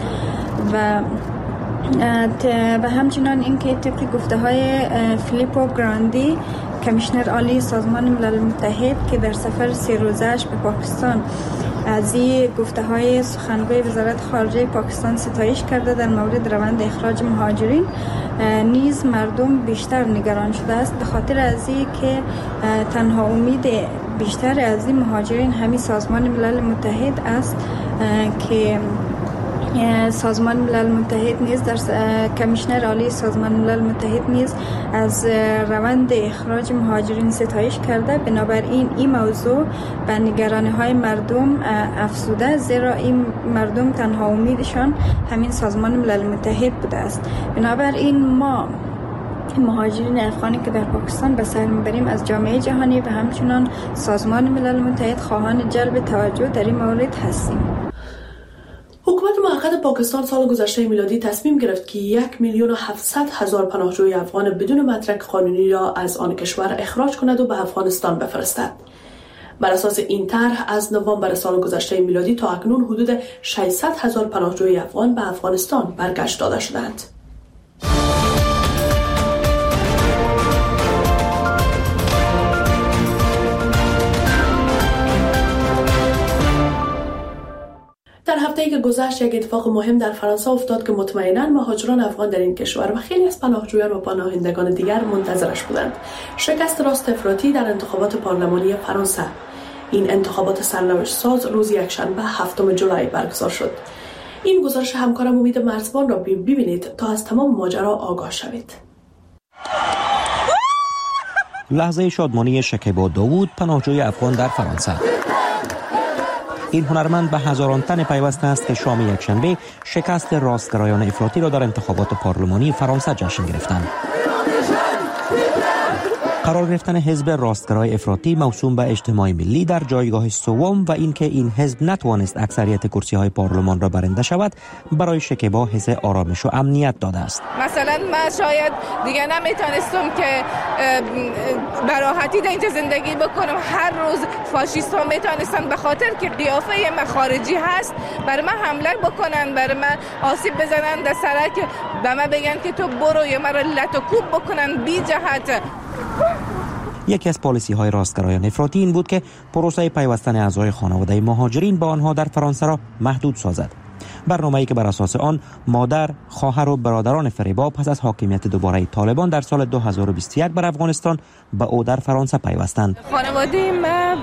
و همچنان اینکه طبق گفته‌های فیلیپو گراندی کمیشنر عالی سازمان ملل متحد که در سفر 3 روزه‌اش به پاکستان از این گفته‌های سخنگوی وزارت خارجه پاکستان ستایش کرده در مورد روند اخراج مهاجرین، نیز مردم بیشتر نگران شده است به خاطر از این که تنها امید بیشتر از این مهاجرین همین سازمان ملل متحد است که سازمان ملل متحد نیز در کمیشنر عالی سازمان ملل متحد نیز از روند اخراج مهاجرین ستایش کرده. بنابراین این موضوع به نگرانی‌های مردم افزوده، زیرا این مردم تنها امیدشان همین سازمان ملل متحد بوده است. بنابراین ما مهاجرین افغانی که در پاکستان به سر میبریم از جامعه جهانی و همچنان سازمان ملل متحد خواهان جلب توجه در این مورد هستیم. حکومت موقت پاکستان سال گذشته میلادی تصمیم گرفت که 1,700,000 پناهجوی افغان بدون مدرک قانونی را از آن کشور اخراج کند و به افغانستان بفرستد. بر اساس این طرح از نوامبر سال گذشته میلادی تا اکنون حدود 600,000 پناهجوی افغان به افغانستان برگشت داده شدند. در هفته‌ای که گذشت یک اتفاق مهم در فرانسه افتاد که مطمئناً مهاجران افغان در این کشور و خیلی از پناهجویان و پناهندگان دیگر منتظرش بودند. شکست راست افراطی در انتخابات پارلمانی فرانسه. این انتخابات سرنوشت ساز روز یکشنبه 7 جولای برگزار شد. این گزارش همکارم امید مرزبان را ببینید تا از تمام ماجرا آگاه شوید. لحظه شادمانی شکیبا داوود، پناهجوی افغان در فرانسه. این هنرمند به هزاران تن پیوسته است که شام یکشنبه شکست راستگرایان افراطی را در انتخابات پارلمانی فرانسه جشن گرفتند. قرار گرفتن حزب راستگرای افراطی موسوم به اجتماع ملی در جایگاه سوم و اینکه این حزب نتوانست اکثریت کرسی‌های پارلمان را برنده شود برای شکیبا حس آرامش و امنیت داده است. مثلا من شاید دیگه نمیتونستم که براحتی در اینجا زندگی بکنم. هر روز فاشیست ها میتونستن به خاطر که قیافه من خارجی هست برای من حمله بکنن، برای من آسیب بزنن در سرک، به من بگن که تو برو یا مرا لط و کوب بکنن بی جهت. یکی از پالیسی‌های راستگرایان افراطی این بود که پروسه پیوستن اعضای خانواده مهاجرین به آنها در فرانسه را محدود سازد. برنامه‌ای که بر اساس آن مادر، خواهر و برادران فریبا پس از حاکمیت دوباره طالبان در سال 2021 بر افغانستان به او در فرانسه پیوستند. خانواده ما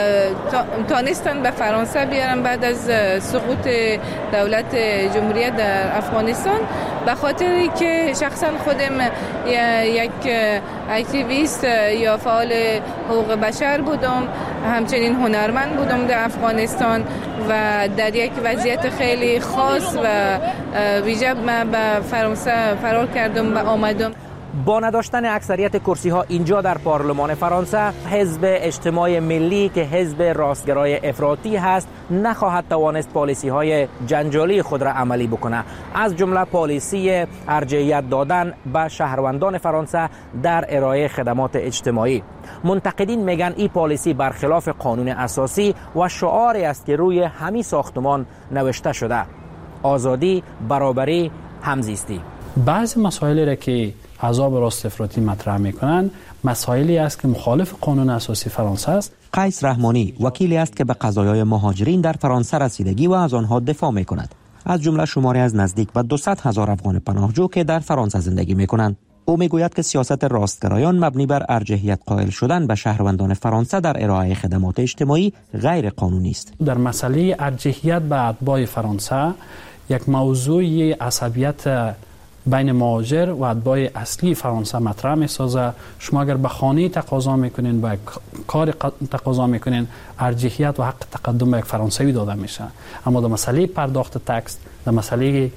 تانستن به فرانسه بیارن بعد از سقوط دولت جمهوریت در افغانستان، به خاطر که شخصا خودم یک اکتیویست یا فعال حقوق بشر بودم، همچنین هنرمند بودم در افغانستان و در یک وضعیت خیلی خاص و ویژه من به فرانسه فرار کردم و آمدم. با نداشتن اکثریت کرسی ها اینجا در پارلمان فرانسه، حزب اجتماع ملی که حزب راستگرای افراطی هست نخواهد توانست پالیسی های جنجالی خود را عملی بکنه، از جمله پالیسی ارجحیت دادن به شهروندان فرانسه در ارائه خدمات اجتماعی. منتقدین میگن این پالیسی برخلاف قانون اساسی و شعاری است که روی همین ساختمان نوشته شده: آزادی، برابری، همزیستی. بعضی مسائلی را که احزاب راست افراطی مطرح میکنن مسائلی است که مخالف قانون اساسی فرانسه است. قیس رحمانی وکیلی است که به قضایای مهاجرین در فرانسه رسیدگی و از آنها دفاع میکند، از جمله شماری از نزدیک به 200,000 افغان پناهجو که در فرانسه زندگی میکنند. او میگوید که سیاست راستگرایان مبنی بر ارجحیت قائل شدن به شهروندان فرانسه در ارائه خدمات اجتماعی غیر قانونی است. در مسئله ارجحیت به اتباع فرانسه یک موضوع عصبیت بین مهاجر و اتباع اصلی فرانسه مطرح می‌سازه. شما اگر به خانه تقاضا میکنین، به کار تقاضا میکنین، ارجحیت و حق تقدم به یک فرانسوی داده میشه، اما در مسئله پرداخت تکس، در مسئله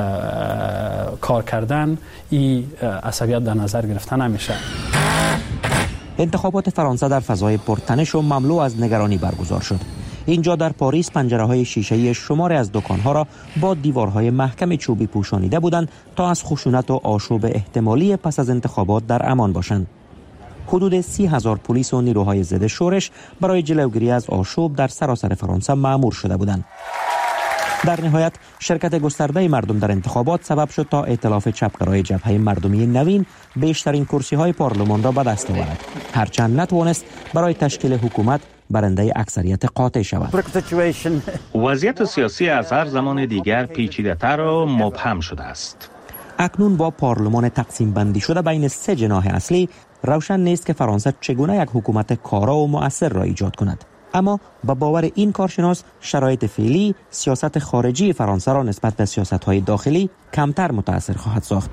کار کردن، این عصبیت در نظر گرفته نمیشه. انتخابات فرانسه در فضای پرتنش و مملو از نگرانی برگزار شد. اینجا در پاریس پنجره‌های شیشه‌ای شماری از دکان‌ها را با دیوارهای محکم چوبی پوشانیده بودند تا از خشونت و آشوب احتمالی پس از انتخابات در امان باشند. حدود 30,000 پلیس و نیروهای ضد شورش برای جلوگیری از آشوب در سراسر فرانسه مأمور شده بودند. در نهایت شرکت گسترده مردم در انتخابات سبب شد تا ائتلاف چپگرای جبهه مردمی نوین بیشترین کرسی‌های پارلمان را به دست آورد، هرچند نتوانست برای تشکیل حکومت برنده اکثریت قاطع شود. وضعیت سیاسی از هر زمان دیگر پیچیده‌تر و مبهم شده است. اکنون با پارلمان تقسیم بندی شده بین 3 جناح اصلی، روشن نیست که فرانسه چگونه یک حکومت کارا و مؤثر را ایجاد کند. اما با باور این کارشناس، شرایط فعلی سیاست خارجی فرانسه را نسبت به سیاست‌های داخلی کمتر متأثر خواهد ساخت.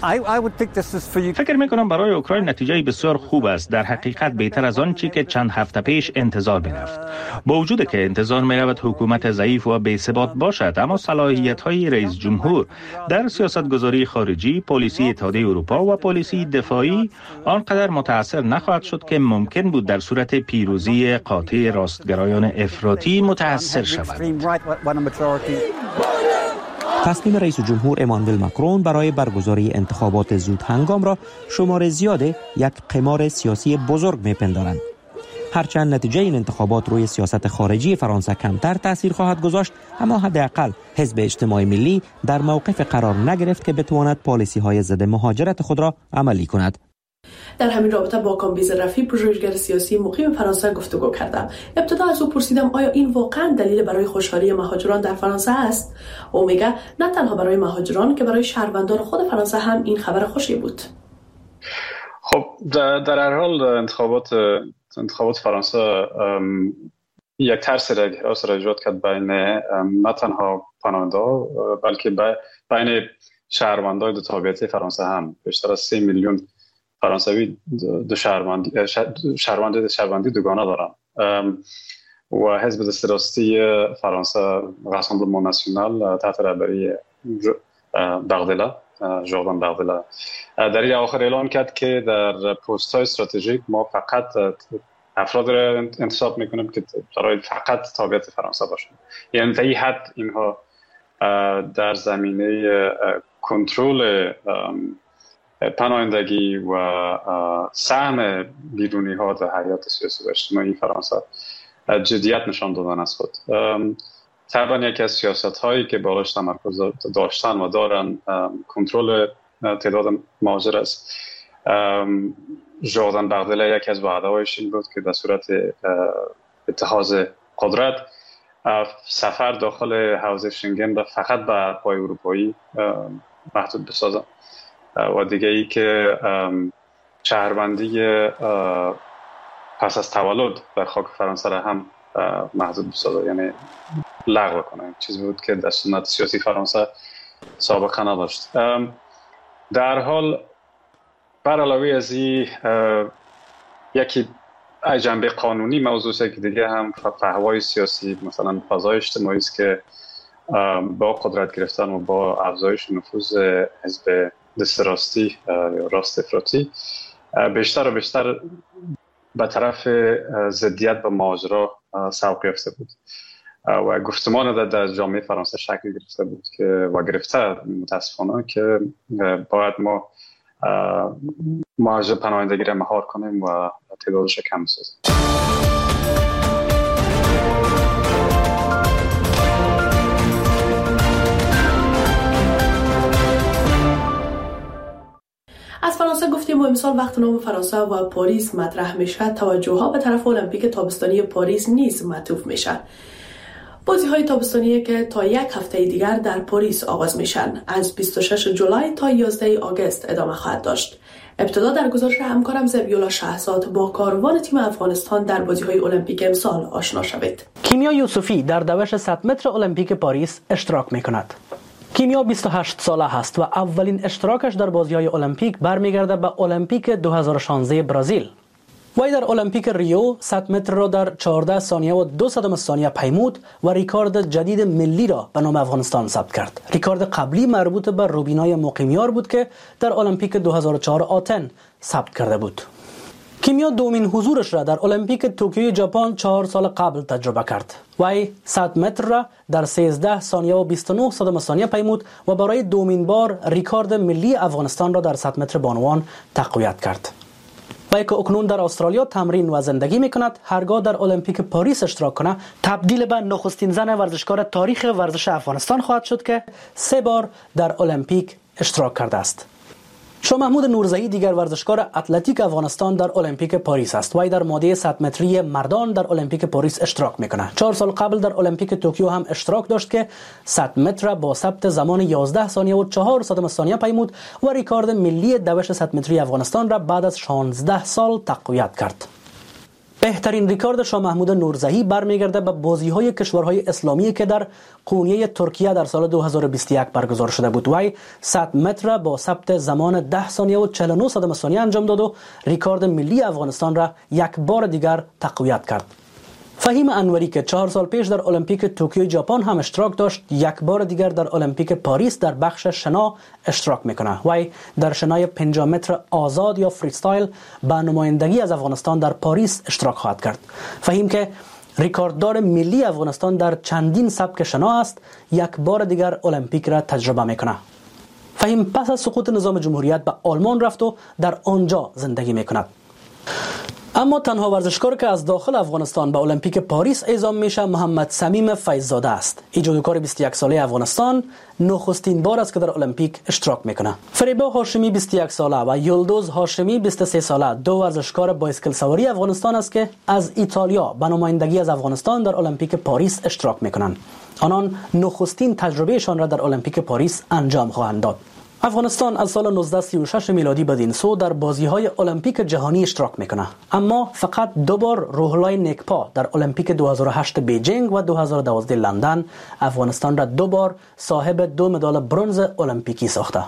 فکر می‌کنم برای اوکراین نتیجه بسیار خوب است، در حقیقت بهتر از آن چی که چند هفته پیش انتظار می‌رفت. با وجود که انتظار می‌رفت حکومت ضعیف و بی‌ثبات باشد، اما صلاحیت‌های رئیس جمهور در سیاست‌گذاری خارجی، پالیسی اتحادیه اروپا و پالیسی دفاعی آنقدر متأثر نخواهد شد که ممکن بود در صورت پیروزی قاطع راستگرایان افراطی متأثر شود. تصمیم رئیس جمهور امانوئل ماکرون برای برگزاری انتخابات زود هنگام را شمار زیاد یک قمار سیاسی بزرگ می‌پندارند. هرچند نتیجه این انتخابات روی سیاست خارجی فرانسه کمتر تأثیر خواهد گذاشت، اما حداقل حزب اجتماع ملی در موقف قرار نگرفت که بتواند پالیسی‌های ضد مهاجرت خود را عملی کند. در همین رابطه با کامبیز رفی، پژوهشگر سیاسی مقیم فرانسه گفتگو کردم. ابتدا از او پرسیدم آیا این واقعا دلیل برای خوشحالی مهاجران در فرانسه است؟ او میگه نه تنها برای مهاجران که برای شهروندان خود فرانسه هم این خبر خوشی بود. خب در هر حال انتخابات فرانسه یک ترس را ایجاد کرد بین نه تنها پناهنده بلکه بین شهروندان دو تابعیتی فرانسه هم. بیشتر از 3 میلیون فرانسوی شهروندی دوگانه دارن و حزب دست راستی فرانسه راسمبلمان ناسیونال تحت رهبری بغدلا ژوردن بغدلا در این آخر اعلام کرد که در پست‌های استراتژیک ما فقط افراد را انتخاب میکنیم که برای فقط تابعیت فرانسه باشند. یعنی تا این حد اینها در زمینه کنترل پناهندگی و سهم بیرونی ها در حیات سیاسی و اجتماعی فرانسه جدیت نشان دادن از خود. طبعا یکی از سیاست هایی که بالاش تمرکز داشتن و دارن کنترل تعداد مهاجر است. ژوردن بغدلا یکی از وعده‌هایش این بود که در صورت اتخاذ قدرت سفر داخل حوزه شنگن را فقط به پای اروپایی محدود بسازن و دیگه ای که شهروندی پس از تولد در خاک فرانسه را هم محدود بسازه، یعنی لغو کنه. چیزی بود که در سنت سیاسی فرانسه سابقه نداشت. در حال بر علاوه از این یکی جنبه قانونی موضوع که دیگه هم فهوای سیاسی، مثلا فضای اجتماعی است که با قدرت گرفتن و با افزایش نفوذ حزب دست راستی یا راست افراطی بیشتر و بیشتر به طرف ضدیت به ماجرا سوق یافته بود و گفتمان در جامعه فرانسه شکل گرفته بود که و گرفته متاسفانه که باید ما مهاجر پناهندگی را مهار کنیم و تعدادش کم بسازیم. از فرانسه گفتیم و امسال وقت نام فرانسه و پاریس مطرح میشه، توجه ها به طرف المپیک تابستانی پاریس نیز معطوف میشه. بازی های تابستانی که تا یک هفته دیگر در پاریس آغاز میشن، از 26 جولای تا 11 آگوست ادامه خواهد داشت. ابتدا در گزارش همکارم زبیولا شهزاد با کاروان تیم افغانستان در بازی های المپیک امسال آشنا شوید. کیمیا یوسفی در دوش 100 متر المپیک پاریس اشتراک میکند. کیمیا 28 ساله است و اولین اشتراکش در بازی های المپیک برمیگرده به المپیک 2016 برزیل. وی در المپیک ریو 100 متر را در 14 ثانیه و 2 ثانیه پیمود و ریکارد جدید ملی را به نام افغانستان ثبت کرد. ریکارد قبلی مربوط به روبینای مقیمیار بود که در المپیک 2004 آتن ثبت کرده بود. کیمیا دومین حضورش را در المپیک توکیو ژاپن 4 سال قبل تجربه کرد. وی 100 متر را در 13 ثانیه و 29 ثانیه پیمود و برای دومین بار ریکارد ملی افغانستان را در 100 متر بانوان تقویت کرد. وی که اکنون در استرالیا تمرین و زندگی میکند، هرگاه در المپیک پاریس اشتراک کنه تبدیل به نخستین زن ورزشکار تاریخ ورزش افغانستان خواهد شد که 3 بار در المپیک اشتراک کرده است. شاه محمود نورزهی دیگر ورزشکار اتلتیک افغانستان در المپیک پاریس است. وی در ماده 100 متری مردان در المپیک پاریس اشتراک میکنه. 4 سال قبل در المپیک توکیو هم اشتراک داشت که 100 متر با ثبت زمان 11 ثانیه و 4 ثانیه پیمود و ریکارد ملی دوش 100 متری افغانستان را بعد از 16 سال تقویت کرد. بهترین ریکارد شاه محمود نورزهی برمیگرده به بازی‌های کشورهای اسلامی که در قونیه ترکیه در سال 2021 برگزار شده بود. وی 100 متر با ثبت زمان 10 ثانیه و 49 ثانیه انجام داد و ریکارد ملی افغانستان را یک بار دیگر تقویت کرد. فهیم انوری که 4 سال پیش در المپیک توکیو ژاپن هم اشتراک داشت، یک بار دیگر در المپیک پاریس در بخش شنا اشتراک میکنه. وی در شنای 50 متر آزاد یا فریستایل به نمایندگی از افغانستان در پاریس اشتراک خواهد کرد. فهیم که ریکارددار ملی افغانستان در چندین سبک شنا است، یک بار دیگر المپیک را تجربه میکنه. فهیم پس از سقوط نظام جمهوریت به آلمان رفت و در آنجا زندگی میکند. اما تنها ورزشکار که از داخل افغانستان به المپیک پاریس اعزام میشه محمد صمیم فیض‌زاده است. این جودوکار 21 ساله افغانستان نخستین بار است که در المپیک اشتراک میکنه. فریبا هاشمی 21 ساله و یلدوز هاشمی 23 ساله دو ورزشکار بایسکل سواری افغانستان است که از ایتالیا به نمایندگی از افغانستان در المپیک پاریس اشتراک میکنند. آنان نخستین تجربهشان را در المپیک پاریس انجام خواهند داد. افغانستان از سال 1936 میلادی بدین سو در بازی‌های المپیک جهانی اشتراک میکنه، اما فقط دو بار روح‌الله نیکپا در المپیک 2008 بیجینگ و 2012 لندن افغانستان را دو بار صاحب 2 مدال برنز المپیکی ساخته.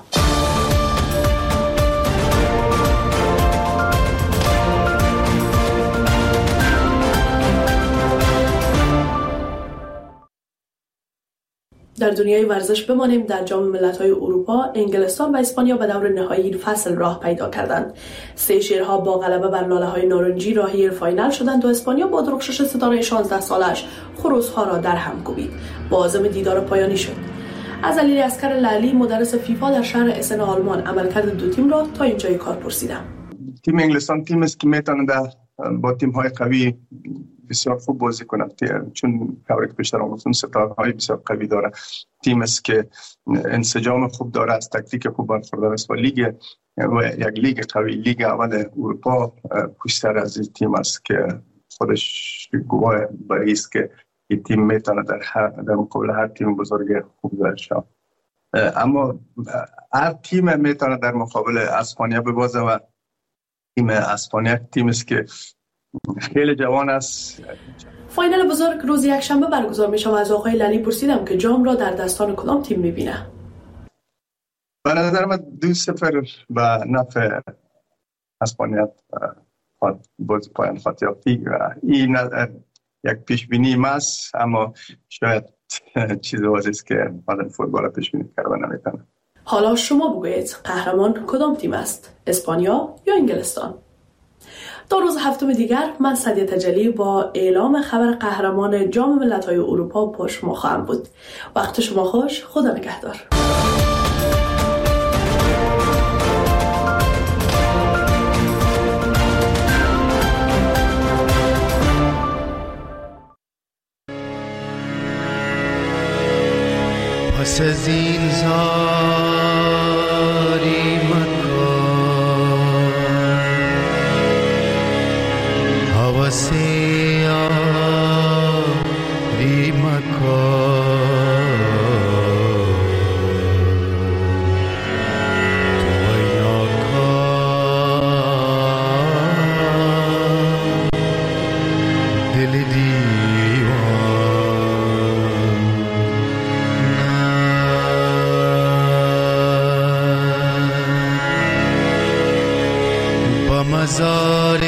در دنیای ورزش بمانیم. در جام ملت‌های اروپا، انگلستان و اسپانیا به دور نهایی این فصل راه پیدا کردند. سه شیرها با غلبه بر لاله‌های نارنجی راهی فاینال شدند و اسپانیا با درخشش ستاره 16 سالش خروس‌ها را در هم کوبید. با عزم دیدار پایانی شد. از علی اصغر لعلی مدرس فیفا در شهر اسن آلمان عملکرد دو تیم را تا اینجای کار پرسیدم. تیم انگلستان تیم است که میتونه با تیم‌های قوی بسیار خوب بازی کنه، چون کاری که بیشتر گفتم ستاره‌های بسیار قوی داره. تیم است که انسجام خوب داره، از تکتیک خوب برخوردار است و لیگ قوی، لیگ اول اروپا پشتر از این تیم است که خودش گواه برای است که این تیم میتونه در مقابل هر تیم بزرگ خوب بشه. اما هر تیم میتونه در مقابل اسپانیا ببازه و تیم اسپانیا تیم است که خیلی جوان است. فاینال بزرگ روز یکشنبه برگزار میشه و از آقای لعلی پرسیدم که جام را در دستان کدام تیم میبینه. به نظر من 2-0 به نفع اسپانیا بازی پایان خواهد یافت. این یک پیش بینی است، اما شاید چیز واضحی است که بعد فوتبال پیش بینی کردن نمیتونه. حالا شما بگویید قهرمان کدام تیم است؟ اسپانیا یا انگلستان؟ تا روز هفتم دیگر من سعدیه تجلی با اعلام خبر قهرمان جام ملت‌های اروپا با شما خواهم بود. وقت شما خوش. خدا نگهدار. پس از این زاری سیاری مکان تو ایناکان دل دیوان با مزار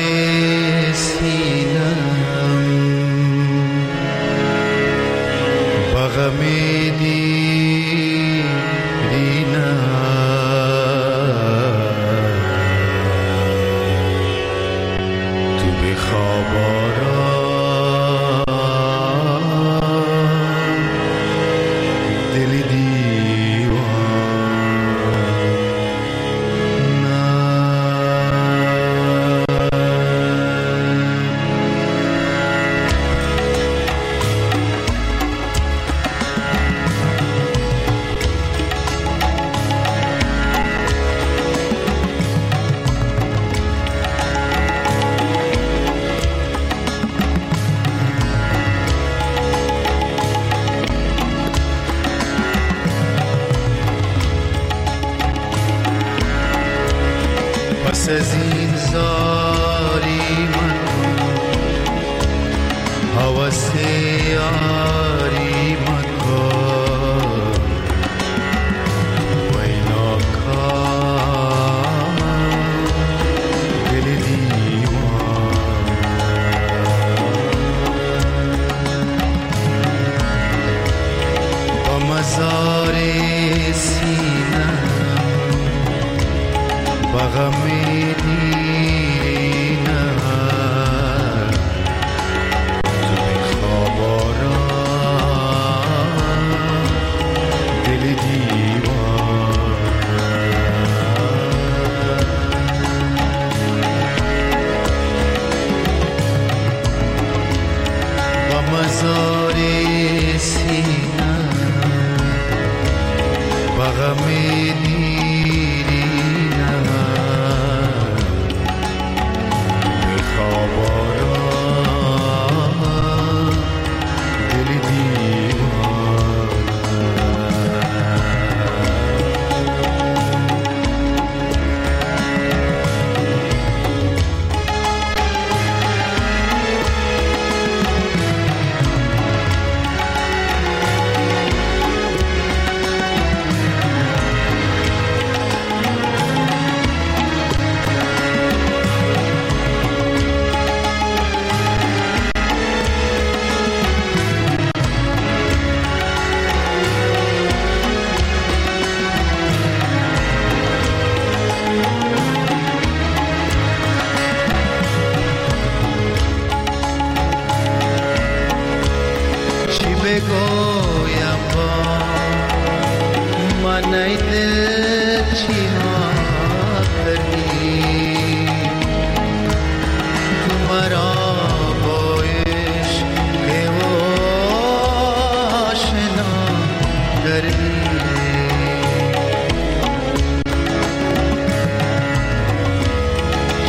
پس از این زاری من حواس یاری مکن و ایناکان دل دیوان با مزار سینه با غم دینه تو به خواب آرام دل دیوان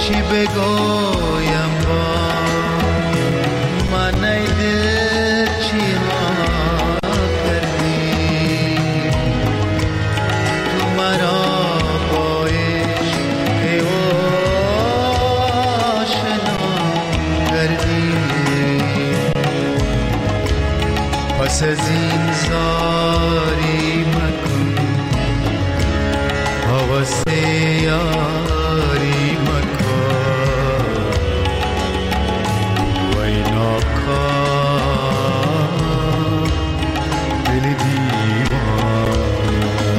چی بگویم با من ای دل چی ها کردی تو مرا با عشق آشنا کردی پس از این زاری مکن حوث یاری مکن وی ناکام دل دیوان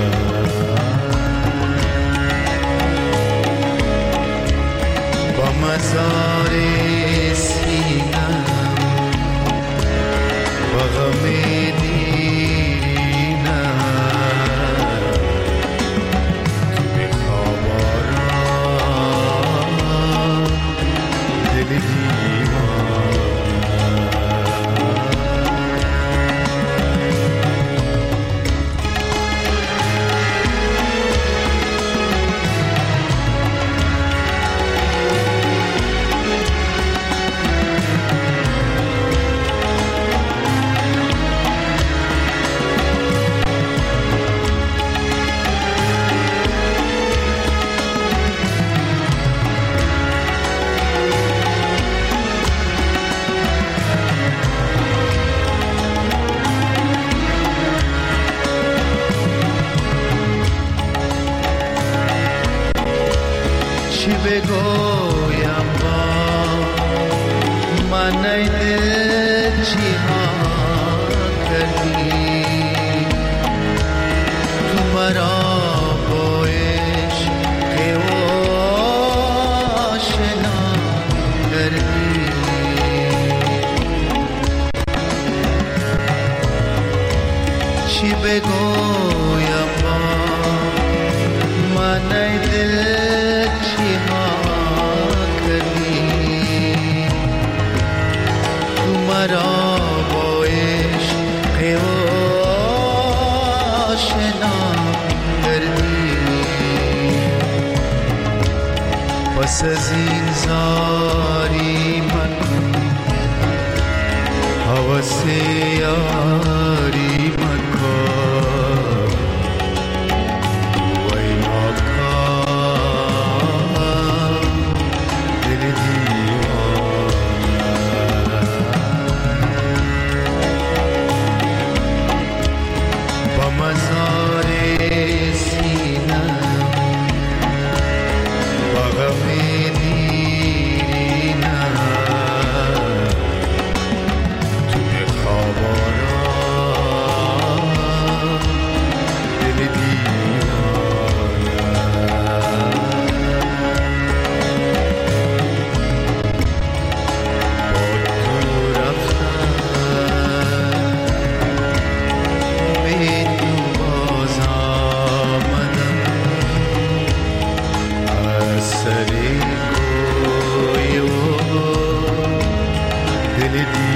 با مزار سینم و غم بگویم با من ای دل چی ها کردی تو مرا با عشق آشنا کردی چی بگویم با من ای دل مرا با عشق آشنا کردی پس از این زاری مکن حوث یاری مکن وی ناکام دل مزار سینم و غم دیرینم توی خواب آرام دل دیوانم با تو رفتم سری کوی و دل دی